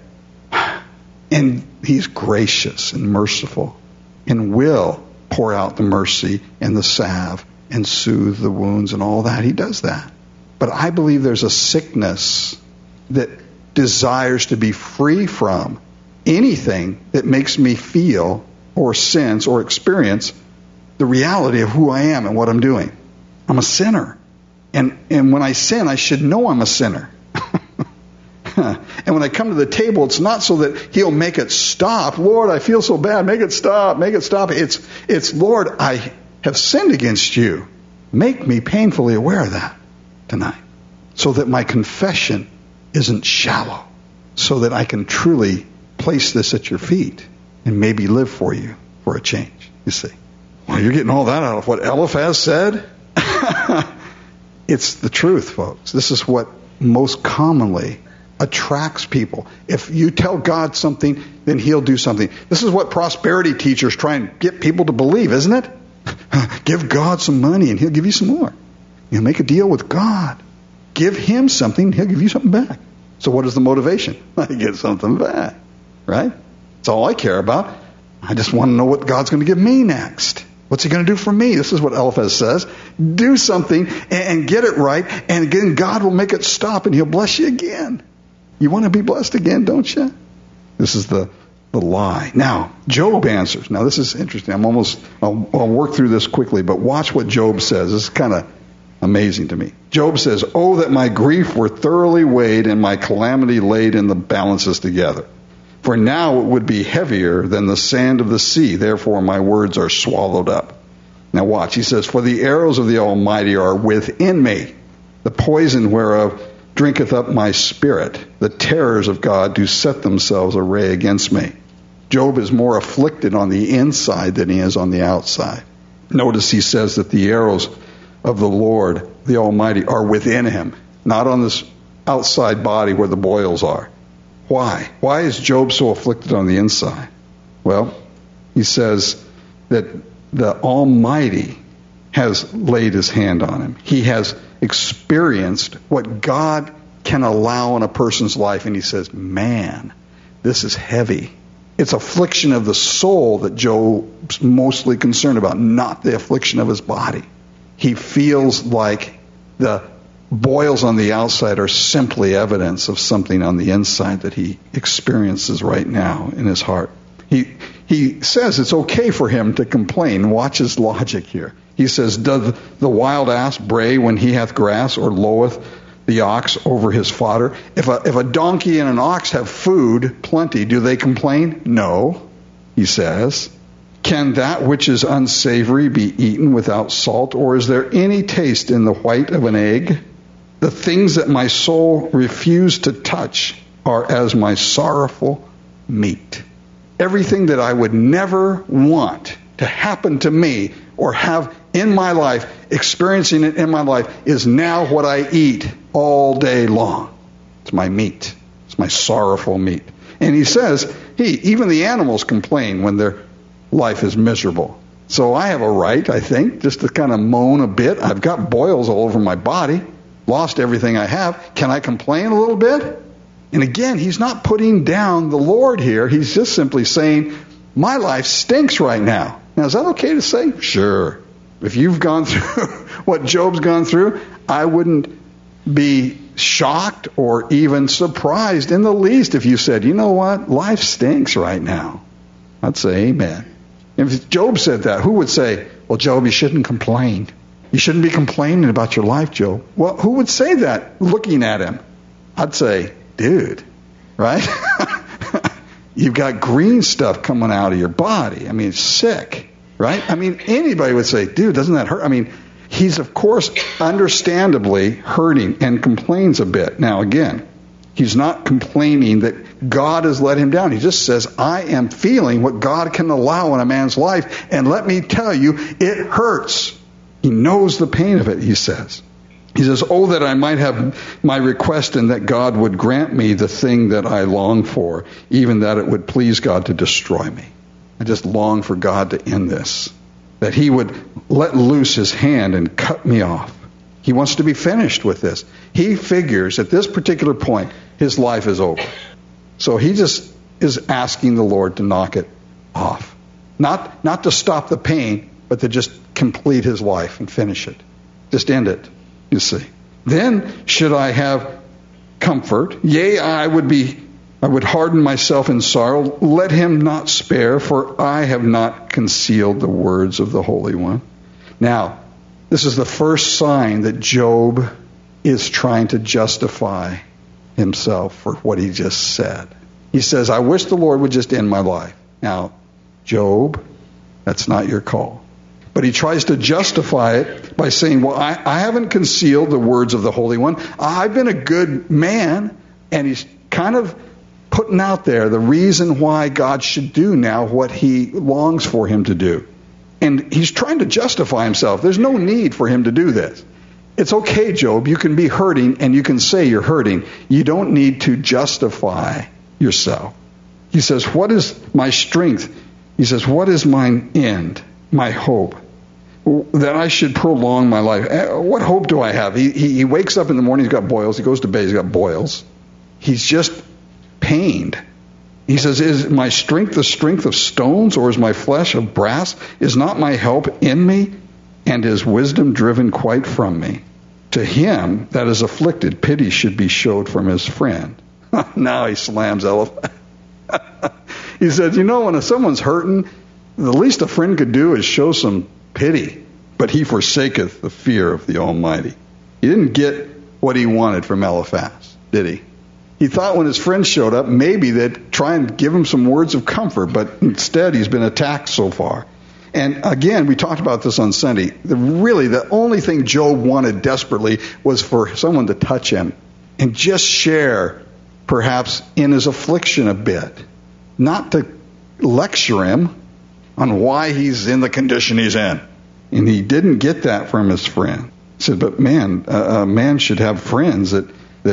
Speaker 1: And He's gracious and merciful and will pour out the mercy and the salve and soothe the wounds and all that. He does that. But I believe there's a sickness that desires to be free from anything that makes me feel or sense or experience the reality of who I am and what I'm doing. I'm a sinner. And when I sin, I should know I'm a sinner. And when I come to the table, it's not so that He'll make it stop. Lord, I feel so bad. Make it stop. Make it stop. It's Lord, I have sinned against you. Make me painfully aware of that tonight, so that my confession isn't shallow, so that I can truly place this at your feet and maybe live for you for a change, you see. Well, you're getting all that out of what Eliphaz said? It's the truth, folks. This is what most commonly attracts people. If you tell God something, then he'll do something. This is what prosperity teachers try and get people to believe, isn't it? Give God some money and he'll give you some more. You make a deal with God. Give him something, he'll give you something back. So what is the motivation? I get something back, right? That's all I care about. I just want to know what God's going to give me next. What's he going to do for me? This is what Eliphaz says. Do something and get it right, and again, God will make it stop and he'll bless you again. You want to be blessed again, don't you? This is the lie. Now, Job answers. Now, this is interesting. I'll work through this quickly, but watch what Job says. This is kind of amazing to me. Job says, "Oh, that my grief were thoroughly weighed and my calamity laid in the balances together. For now it would be heavier than the sand of the sea. Therefore my words are swallowed up." Now watch. He says, "For the arrows of the Almighty are within me. The poison whereof drinketh up my spirit. The terrors of God do set themselves array against me." Job is more afflicted on the inside than he is on the outside. Notice he says that the arrows of the Lord, the Almighty, are within him, not on this outside body where the boils are. Why? Why is Job so afflicted on the inside? Well, he says that the Almighty has laid his hand on him. He has experienced what God can allow in a person's life, and he says, man, this is heavy. It's affliction of the soul that Job's mostly concerned about, not the affliction of his body. He feels like the boils on the outside are simply evidence of something on the inside that he experiences right now in his heart. He says it's okay for him to complain. Watch his logic here. He says, "Doth the wild ass bray when he hath grass, or loweth the ox over his fodder?" If a donkey and an ox have food, plenty, do they complain? No, he says. "Can that which is unsavory be eaten without salt? Or is there any taste in the white of an egg? The things that my soul refused to touch are as my sorrowful meat." Everything that I would never want to happen to me or have in my life, experiencing it in my life, is now what I eat all day long. It's my meat. It's my sorrowful meat. And he says, even the animals complain when their life is miserable. So I have a right, I think, just to kind of moan a bit. I've got boils all over my body, lost everything I have. Can I complain a little bit? And again, he's not putting down the Lord here. He's just simply saying, my life stinks right now. Now, is that okay to say? Sure. If you've gone through what Job's gone through, I wouldn't be shocked or even surprised in the least if you said, you know what, life stinks right now. I'd say amen. If Job said that, who would say, well, Job, you shouldn't complain. You shouldn't be complaining about your life, Job. Well, who would say that looking at him? I'd say, dude, right? You've got green stuff coming out of your body. I mean, it's sick, right? I mean, anybody would say, dude, doesn't that hurt? I mean, he's, of course, understandably hurting and complains a bit. Now, again, he's not complaining that God has let him down. He just says, I am feeling what God can allow in a man's life, and let me tell you, it hurts. He knows the pain of it, he says. He says, oh, that I might have my request and that God would grant me the thing that I long for, even that it would please God to destroy me. I just long for God to end this, that he would let loose his hand and cut me off. He wants to be finished with this. He figures at this particular point, his life is over. So he just is asking the Lord to knock it off. Not to stop the pain, but to just complete his life and finish it. Just end it. You see. Then should I have comfort? Yea, I would harden myself in sorrow. Let him not spare, for I have not concealed the words of the Holy One. Now, this is the first sign that Job is trying to justify himself for what he just said. He says, I wish the Lord would just end my life. Now, Job, that's not your call. But he tries to justify it by saying, well, I haven't concealed the words of the Holy One. I've been a good man. And he's kind of putting out there the reason why God should do now what he longs for him to do. And he's trying to justify himself. There's no need for him to do this. It's okay, Job. You can be hurting and you can say you're hurting. You don't need to justify yourself. He says, what is my strength? He says, what is mine end, my hope? That I should prolong my life. What hope do I have? He wakes up in the morning, he's got boils. He goes to bed, he's got boils. He's just pained. He says, is my strength the strength of stones, or is my flesh of brass? Is not my help in me, and is wisdom driven quite from me? To him that is afflicted, pity should be showed from his friend. Now he slams Eliphaz. He said, when someone's hurting, the least a friend could do is show some pity. But he forsaketh the fear of the Almighty. He didn't get what he wanted from Eliphaz, did he? He thought when his friends showed up, maybe they'd try and give him some words of comfort, but instead he's been attacked so far. And again, we talked about this on Sunday. The only thing Job wanted desperately was for someone to touch him and just share, perhaps, in his affliction a bit. Not to lecture him on why he's in the condition he's in. And he didn't get that from his friend. He said, but man, a man should have friends that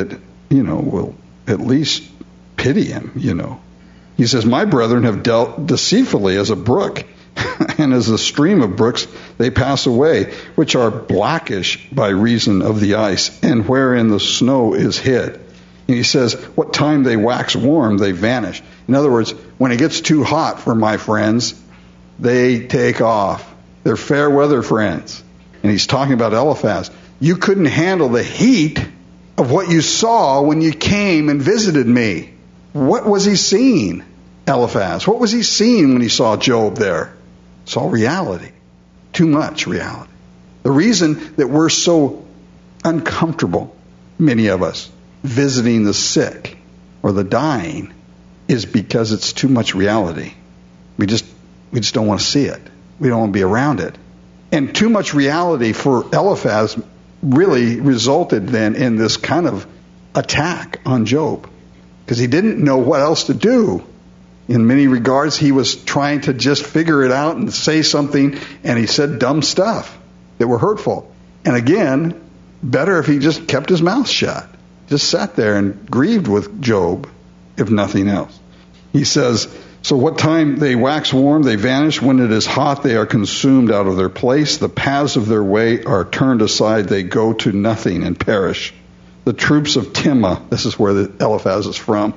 Speaker 1: will at least pity him, He says, my brethren have dealt deceitfully as a brook, and as the stream of brooks they pass away, which are blackish by reason of the ice, and wherein the snow is hid. And he says, what time they wax warm, they vanish. In other words, when it gets too hot for my friends, they take off. They're fair weather friends. And he's talking about Eliphaz. You couldn't handle the heat of what you saw when you came and visited me. What was he seeing, Eliphaz? What was he seeing when he saw Job there? Saw reality. Too much reality. The reason that we're so uncomfortable, many of us, visiting the sick or the dying, is because it's too much reality. We just don't want to see it. We don't want to be around it. And too much reality for Eliphaz really resulted then in this kind of attack on Job, because he didn't know what else to do. In many regards, he was trying to just figure it out and say something, and he said dumb stuff that were hurtful. And again, better if he just kept his mouth shut. Just sat there and grieved with Job, if nothing else. He says, so what time they wax warm, they vanish. When it is hot, they are consumed out of their place. The paths of their way are turned aside. They go to nothing and perish. The troops of Timnah, this is where the Eliphaz is from.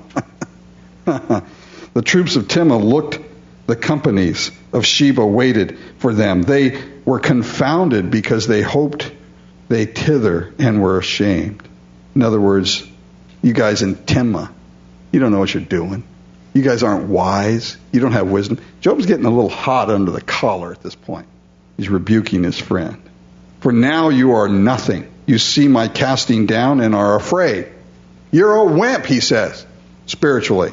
Speaker 1: The troops of Timnah looked, the companies of Sheba waited for them. They were confounded because they hoped they thither and were ashamed. In other words, you guys in Timnah, you don't know what you're doing. You guys aren't wise. You don't have wisdom. Job's getting a little hot under the collar at this point. He's rebuking his friend. For now you are nothing. You see my casting down and are afraid. You're a wimp, he says, spiritually.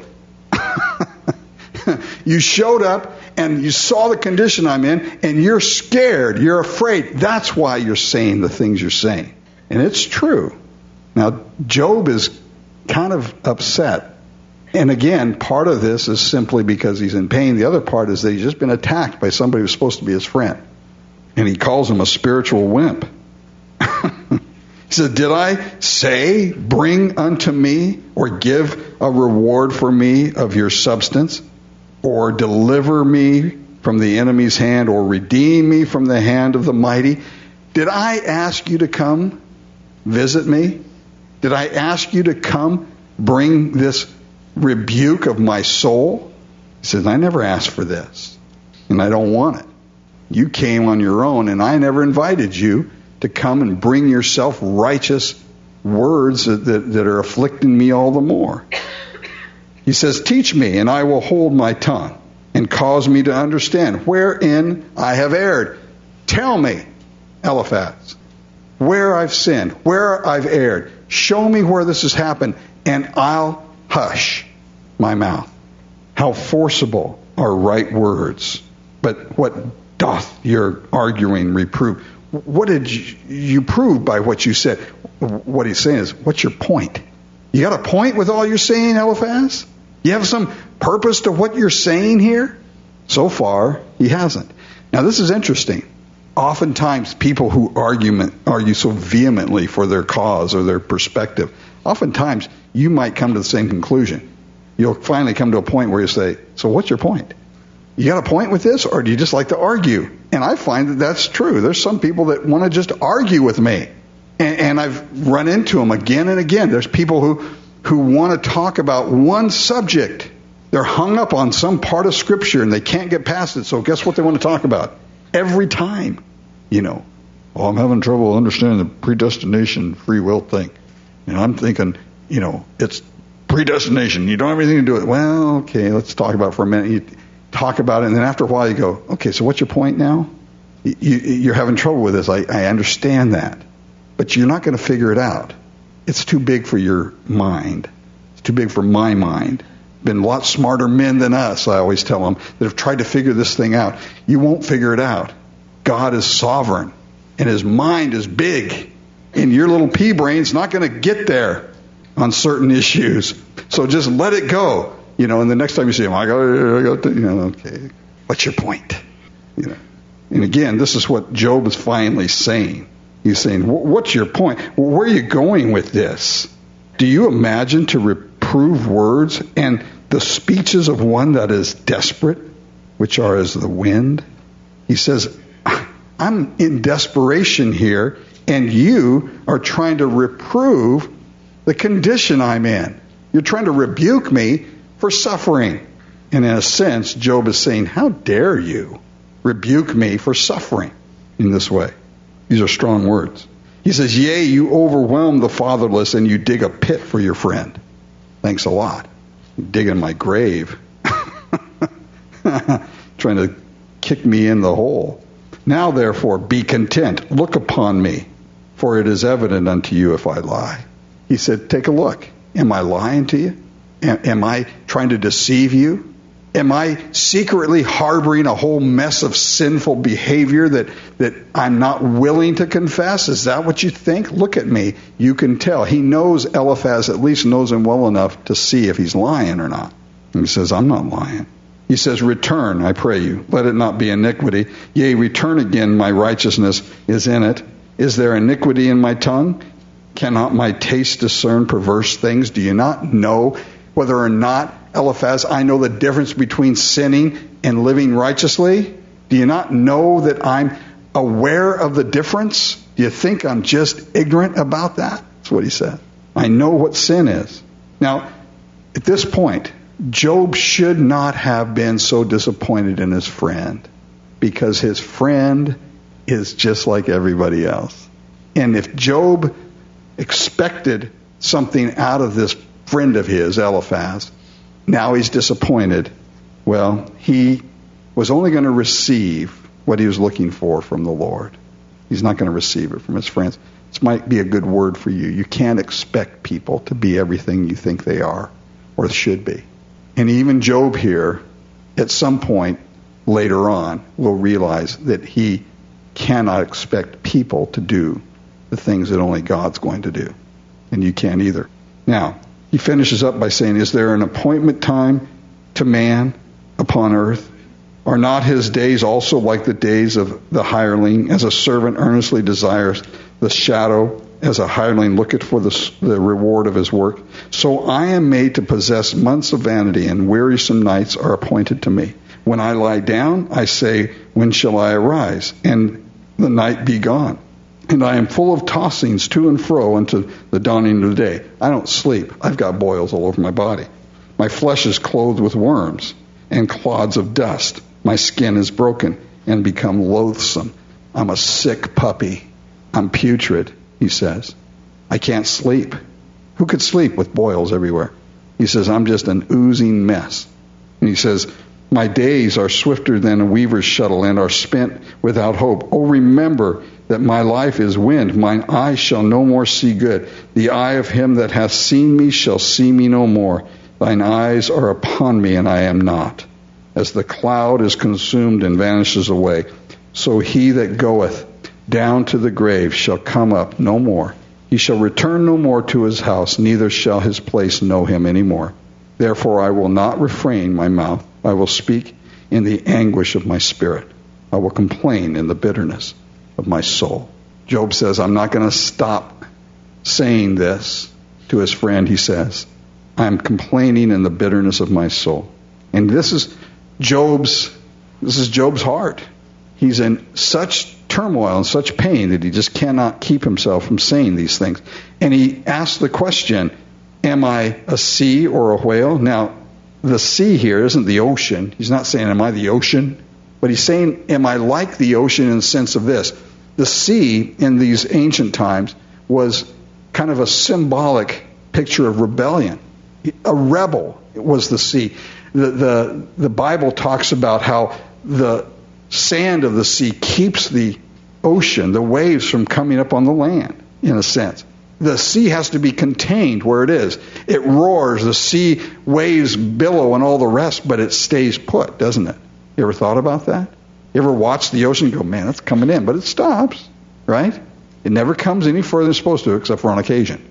Speaker 1: You showed up and you saw the condition I'm in, and you're scared. You're afraid. That's why you're saying the things you're saying. And it's true. Now, Job is kind of upset. And again, part of this is simply because he's in pain. The other part is that he's just been attacked by somebody who's supposed to be his friend. And he calls him a spiritual wimp. He said, did I say, bring unto me, or give a reward for me of your substance, or deliver me from the enemy's hand, or redeem me from the hand of the mighty? Did I ask you to come visit me? Did I ask you to come bring this rebuke of my soul? He says, I never asked for this, and I don't want it. You came on your own, and I never invited you to come and bring your self-righteous words that are afflicting me all the more. He says, teach me, and I will hold my tongue, and cause me to understand wherein I have erred. Tell me, Eliphaz, where I've sinned, where I've erred. Show me where this has happened, and I'll hush my mouth. How forcible are right words, but what doth your arguing reprove? What did you prove by what you said? What he's saying is, what's your point? You got a point with all you're saying, Eliphaz? You have some purpose to what you're saying here? So far, he hasn't. Now, this is interesting. Oftentimes, people who argue so vehemently for their cause or their perspective, oftentimes you might come to the same conclusion. You'll finally come to a point where you say, so what's your point? You got a point with this, or do you just like to argue? And I find that that's true. There's some people that want to just argue with me. And I've run into them again and again. There's people who want to talk about one subject. They're hung up on some part of Scripture and they can't get past it. So guess what they want to talk about? Every time, oh, I'm having trouble understanding the predestination free will thing. And I'm thinking, it's predestination. You don't have anything to do with it. Well, okay, let's talk about it for a minute. You talk about it, and then after a while you go, okay, so what's your point now? You're having trouble with this. I understand that. But you're not going to figure it out. It's too big for your mind. It's too big for my mind. Been a lot smarter men than us, I always tell them, that have tried to figure this thing out. You won't figure it out. God is sovereign, and his mind is big, and your little pea brain's not going to get there on certain issues. So just let it go. And the next time you see him, I got okay, what's your point? And again, this is what Job is finally saying. He's saying, what's your point? Where are you going with this? Do you imagine to reprove words and the speeches of one that is desperate, which are as the wind? He says, I'm in desperation here, and you are trying to reprove the condition I'm in. You're trying to rebuke me for suffering. And in a sense, Job is saying, how dare you rebuke me for suffering in this way? These are strong words. He says, yea, you overwhelm the fatherless and you dig a pit for your friend. Thanks a lot. Digging my grave. Trying to kick me in the hole. Now, therefore, be content. Look upon me, for it is evident unto you if I lie. He said, take a look. Am I lying to you? Am I trying to deceive you? Am I secretly harboring a whole mess of sinful behavior that I'm not willing to confess? Is that what you think? Look at me. You can tell. He knows, Eliphaz at least knows him well enough to see if he's lying or not. And he says, I'm not lying. He says, return, I pray you. Let it not be iniquity. Yea, return again, my righteousness is in it. Is there iniquity in my tongue? Cannot my taste discern perverse things? Do you not know whether or not, Eliphaz, I know the difference between sinning and living righteously? Do you not know that I'm aware of the difference? Do you think I'm just ignorant about that? That's what he said. I know what sin is. Now, at this point, Job should not have been so disappointed in his friend, because his friend is just like everybody else. And if Job expected something out of this friend of his, Eliphaz, now he's disappointed. Well, he was only going to receive what he was looking for from the Lord. He's not going to receive it from his friends. This might be a good word for you. You can't expect people to be everything you think they are or should be. And even Job here, at some point later on, will realize that he cannot expect people to do the things that only God's going to do. And you can't either. Now, he finishes up by saying, is there an appointment time to man upon earth? Are not his days also like the days of the hireling, as a servant earnestly desires the shadow, as a hireling looketh for the reward of his work? So I am made to possess months of vanity, and wearisome nights are appointed to me. When I lie down, I say, when shall I arise? And the night be gone. And I am full of tossings to and fro unto the dawning of the day. I don't sleep. I've got boils all over my body. My flesh is clothed with worms and clods of dust. My skin is broken and become loathsome. I'm a sick puppy. I'm putrid, he says. I can't sleep. Who could sleep with boils everywhere? He says, I'm just an oozing mess. And he says, my days are swifter than a weaver's shuttle and are spent without hope. Oh, remember that my life is wind. Mine eyes shall no more see good. The eye of him that hath seen me shall see me no more. Thine eyes are upon me, and I am not. As the cloud is consumed and vanishes away, so he that goeth down to the grave shall come up no more. He shall return no more to his house, neither shall his place know him any more. Therefore I will not refrain my mouth. I will speak in the anguish of my spirit. I will complain in the bitterness of my soul. Job says, I'm not going to stop saying this to his friend. He says, I'm complaining in the bitterness of my soul. And this is Job's heart. He's in such turmoil and such pain that he just cannot keep himself from saying these things. And he asks the question, am I a sea or a whale? Now, the sea here isn't the ocean. He's not saying, am I the ocean? But he's saying, am I like the ocean in the sense of this? The sea in these ancient times was kind of a symbolic picture of rebellion. A rebel was the sea. The Bible talks about how the sand of the sea keeps the ocean, the waves, from coming up on the land, in a sense. The sea has to be contained where it is. It roars, the sea waves billow and all the rest, but it stays put, doesn't it? You ever thought about that? You ever watch the ocean and go, man, that's coming in, but it stops, right? It never comes any further than it's supposed to, except for on occasion.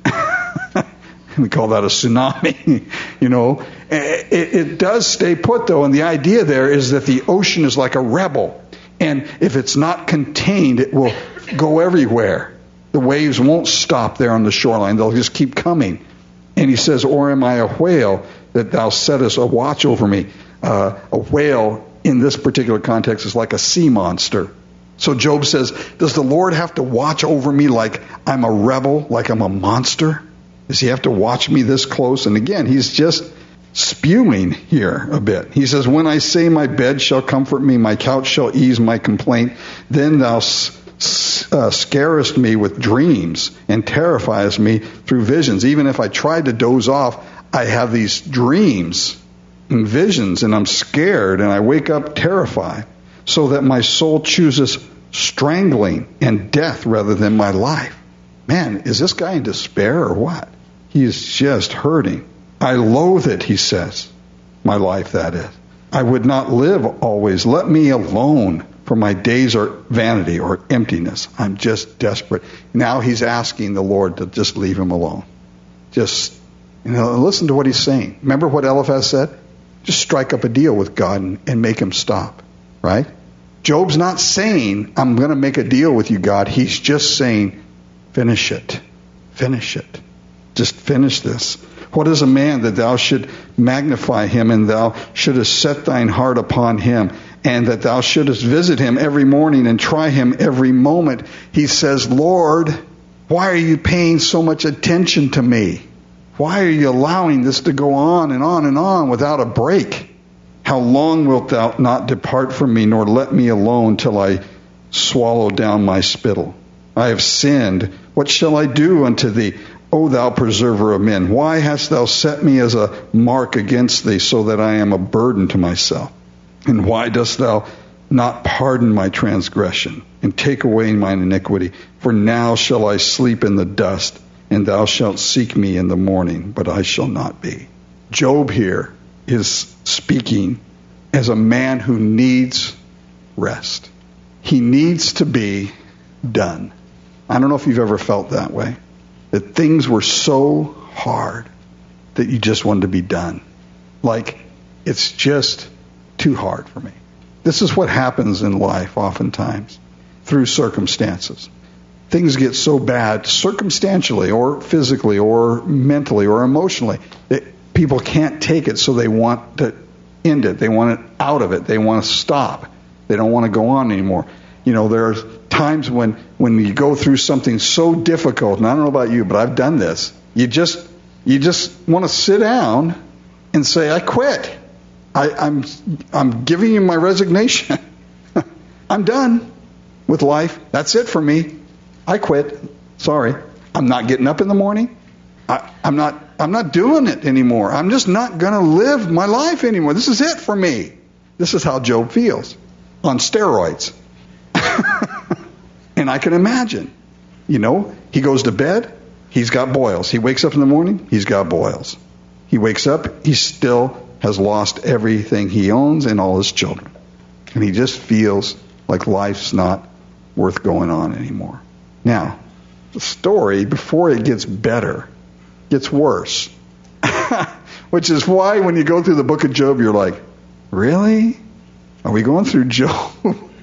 Speaker 1: We call that a tsunami, you know. It does stay put, though, and the idea there is that the ocean is like a rebel, and if it's not contained, it will go everywhere. The waves won't stop there on the shoreline. They'll just keep coming. And he says, or am I a whale that thou settest a watch over me? A whale in this particular context is like a sea monster. So Job says, does the Lord have to watch over me like I'm a rebel, like I'm a monster? Does he have to watch me this close? And again, he's just spewing here a bit. He says, when I say my bed shall comfort me, my couch shall ease my complaint, then thou scarest me with dreams and terrifiest me through visions. Even if I tried to doze off, I have these dreams and visions, and I'm scared, and I wake up terrified, so that my soul chooses strangling and death rather than my life. Man, is this guy in despair or what? He is just hurting. I loathe it, he says. My life, that is. I would not live always. Let me alone, for my days are vanity or emptiness. I'm just desperate. Now he's asking the Lord to just leave him alone. Just, listen to what he's saying. Remember what Eliphaz said? Just strike up a deal with God and make him stop. Right? Job's not saying, I'm going to make a deal with you, God. He's just saying, finish it. Finish it. Just finish this. What is a man that thou should magnify him, and thou shouldest set thine heart upon him, and that thou shouldest visit him every morning and try him every moment? He says, Lord, why are you paying so much attention to me? Why are you allowing this to go on and on and on without a break? How long wilt thou not depart from me, nor let me alone till I swallow down my spittle? I have sinned. What shall I do unto thee, O thou preserver of men? Why hast thou set me as a mark against thee, so that I am a burden to myself? And why dost thou not pardon my transgression, and take away mine iniquity? For now shall I sleep in the dust, and thou shalt seek me in the morning, but I shall not be. Job here is speaking as a man who needs rest. He needs to be done. I don't know if you've ever felt that way, that things were so hard that you just wanted to be done. Like, it's just too hard for me. This is what happens in life oftentimes through circumstances. Things get so bad circumstantially or physically or mentally or emotionally that people can't take it, so they want to end it. They want it out of it. They want to stop. They don't want to go on anymore. There's times when you go through something so difficult, and I don't know about you, but I've done this. You just want to sit down and say, I quit. I'm giving you my resignation. I'm done with life. That's it for me. I quit. Sorry. I'm not getting up in the morning. I'm not doing it anymore. I'm just not going to live my life anymore. This is it for me. This is how Job feels on steroids. And I can imagine, he goes to bed, he's got boils. He wakes up in the morning, he's got boils. He wakes up, he still has lost everything he owns and all his children. And he just feels like life's not worth going on anymore. Now, the story, before it gets better, gets worse. Which is why when you go through the book of Job, you're like, really? Are we going through Job?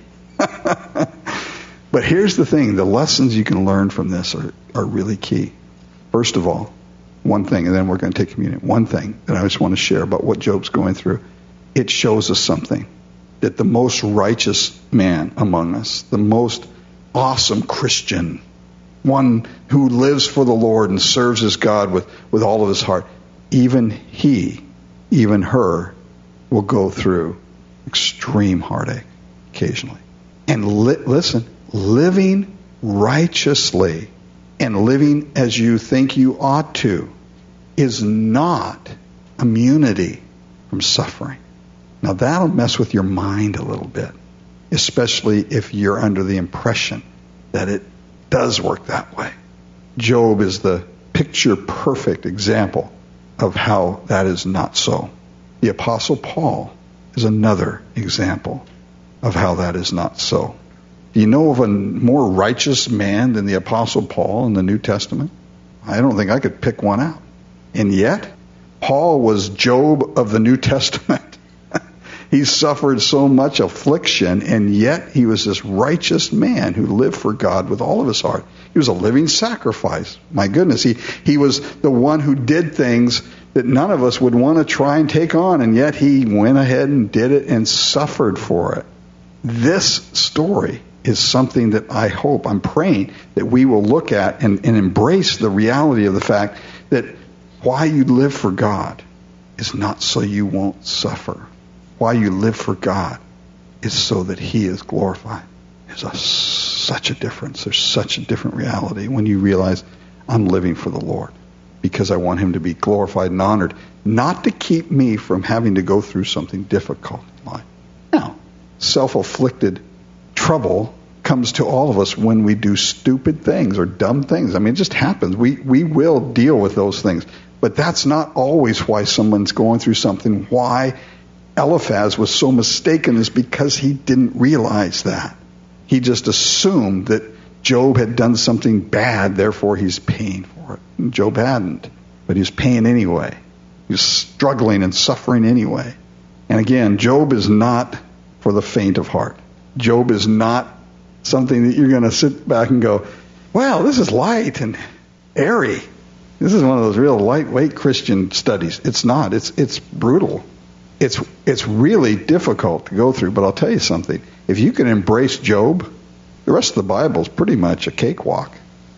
Speaker 1: But here's the thing. The lessons you can learn from this are really key. First of all, one thing, and then we're going to take communion. One thing that I just want to share about what Job's going through. It shows us something. That the most righteous man among us, the most awesome Christian, one who lives for the Lord and serves his God with all of his heart, even he, even her, will go through extreme heartache occasionally. And listen, living righteously and living as you think you ought to is not immunity from suffering. Now that'll mess with your mind a little bit, especially if you're under the impression that it does work that way. Job is the picture-perfect example of how that is not so. The Apostle Paul is another example of how that is not so. Do you know of a more righteous man than the Apostle Paul in the New Testament? I don't think I could pick one out. And yet, Paul was Job of the New Testament. He suffered so much affliction, and yet he was this righteous man who lived for God with all of his heart. He was a living sacrifice. My goodness, he was the one who did things that none of us would want to try and take on, and yet he went ahead and did it and suffered for it. This story is something that I hope, I'm praying, that we will look at and embrace the reality of the fact that why you live for God is not so you won't suffer. Why you live for God is so that He is glorified. There's such a difference. There's such a different reality when you realize I'm living for the Lord because I want Him to be glorified and honored, not to keep me from having to go through something difficult in life. Now, self-afflicted trouble comes to all of us when we do stupid things or dumb things. I mean, it just happens. We will deal with those things. But that's not always why someone's going through something. Why Eliphaz was so mistaken is because he didn't realize that. He just assumed that Job had done something bad, therefore he's paying for it. And Job hadn't, but he was paying anyway. He was struggling and suffering anyway. And again, Job is not for the faint of heart. Job is not something that you're going to sit back and go, well, this is light and airy. This is one of those real lightweight Christian studies. It's not. It's brutal. It's really difficult to go through, but I'll tell you something. If you can embrace Job, the rest of the Bible is pretty much a cakewalk.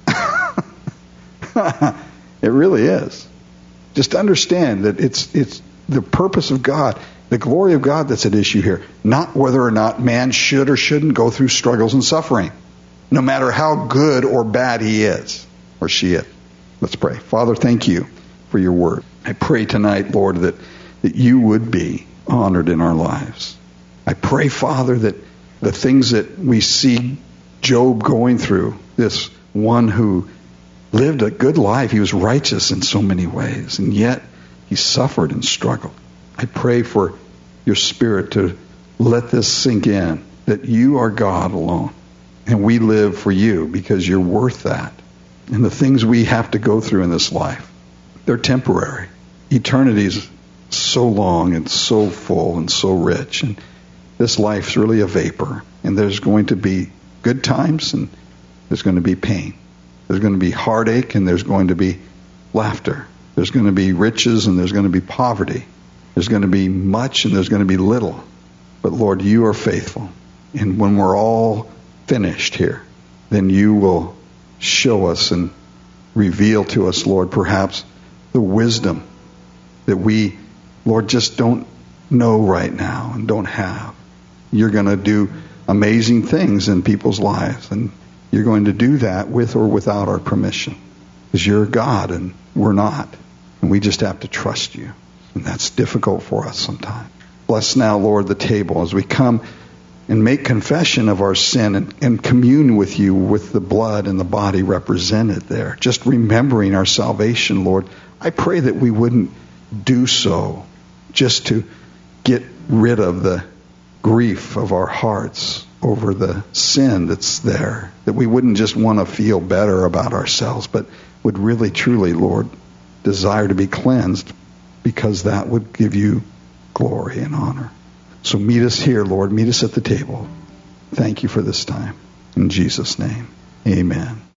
Speaker 1: It really is. Just understand that it's the purpose of God, the glory of God that's at issue here, not whether or not man should or shouldn't go through struggles and suffering, no matter how good or bad he is or she is. Let's pray. Father, thank you for your word. I pray tonight, Lord, that you would be honored in our lives. I pray, Father, that the things that we see Job going through, this one who lived a good life, he was righteous in so many ways, and yet he suffered and struggled. I pray for your Spirit to let this sink in, that you are God alone, and we live for you because you're worth that. And the things we have to go through in this life, they're temporary. Eternity's so long and so full and so rich, and this life's really a vapor, and there's going to be good times and there's going to be pain. There's going to be heartache and there's going to be laughter. There's going to be riches and there's going to be poverty. There's going to be much and there's going to be little. But Lord, you are faithful. And when we're all finished here, then you will show us and reveal to us, Lord, perhaps the wisdom that we, Lord, just don't know right now and don't have. You're going to do amazing things in people's lives, and you're going to do that with or without our permission, because you're God and we're not, and we just have to trust you, and that's difficult for us sometimes. Bless now, Lord, the table as we come and make confession of our sin and commune with you with the blood and the body represented there, just remembering our salvation, Lord. I pray that we wouldn't do so just to get rid of the grief of our hearts over the sin that's there, that we wouldn't just want to feel better about ourselves, but would really, truly, Lord, desire to be cleansed because that would give you glory and honor. So meet us here, Lord. Meet us at the table. Thank you for this time. In Jesus' name, amen.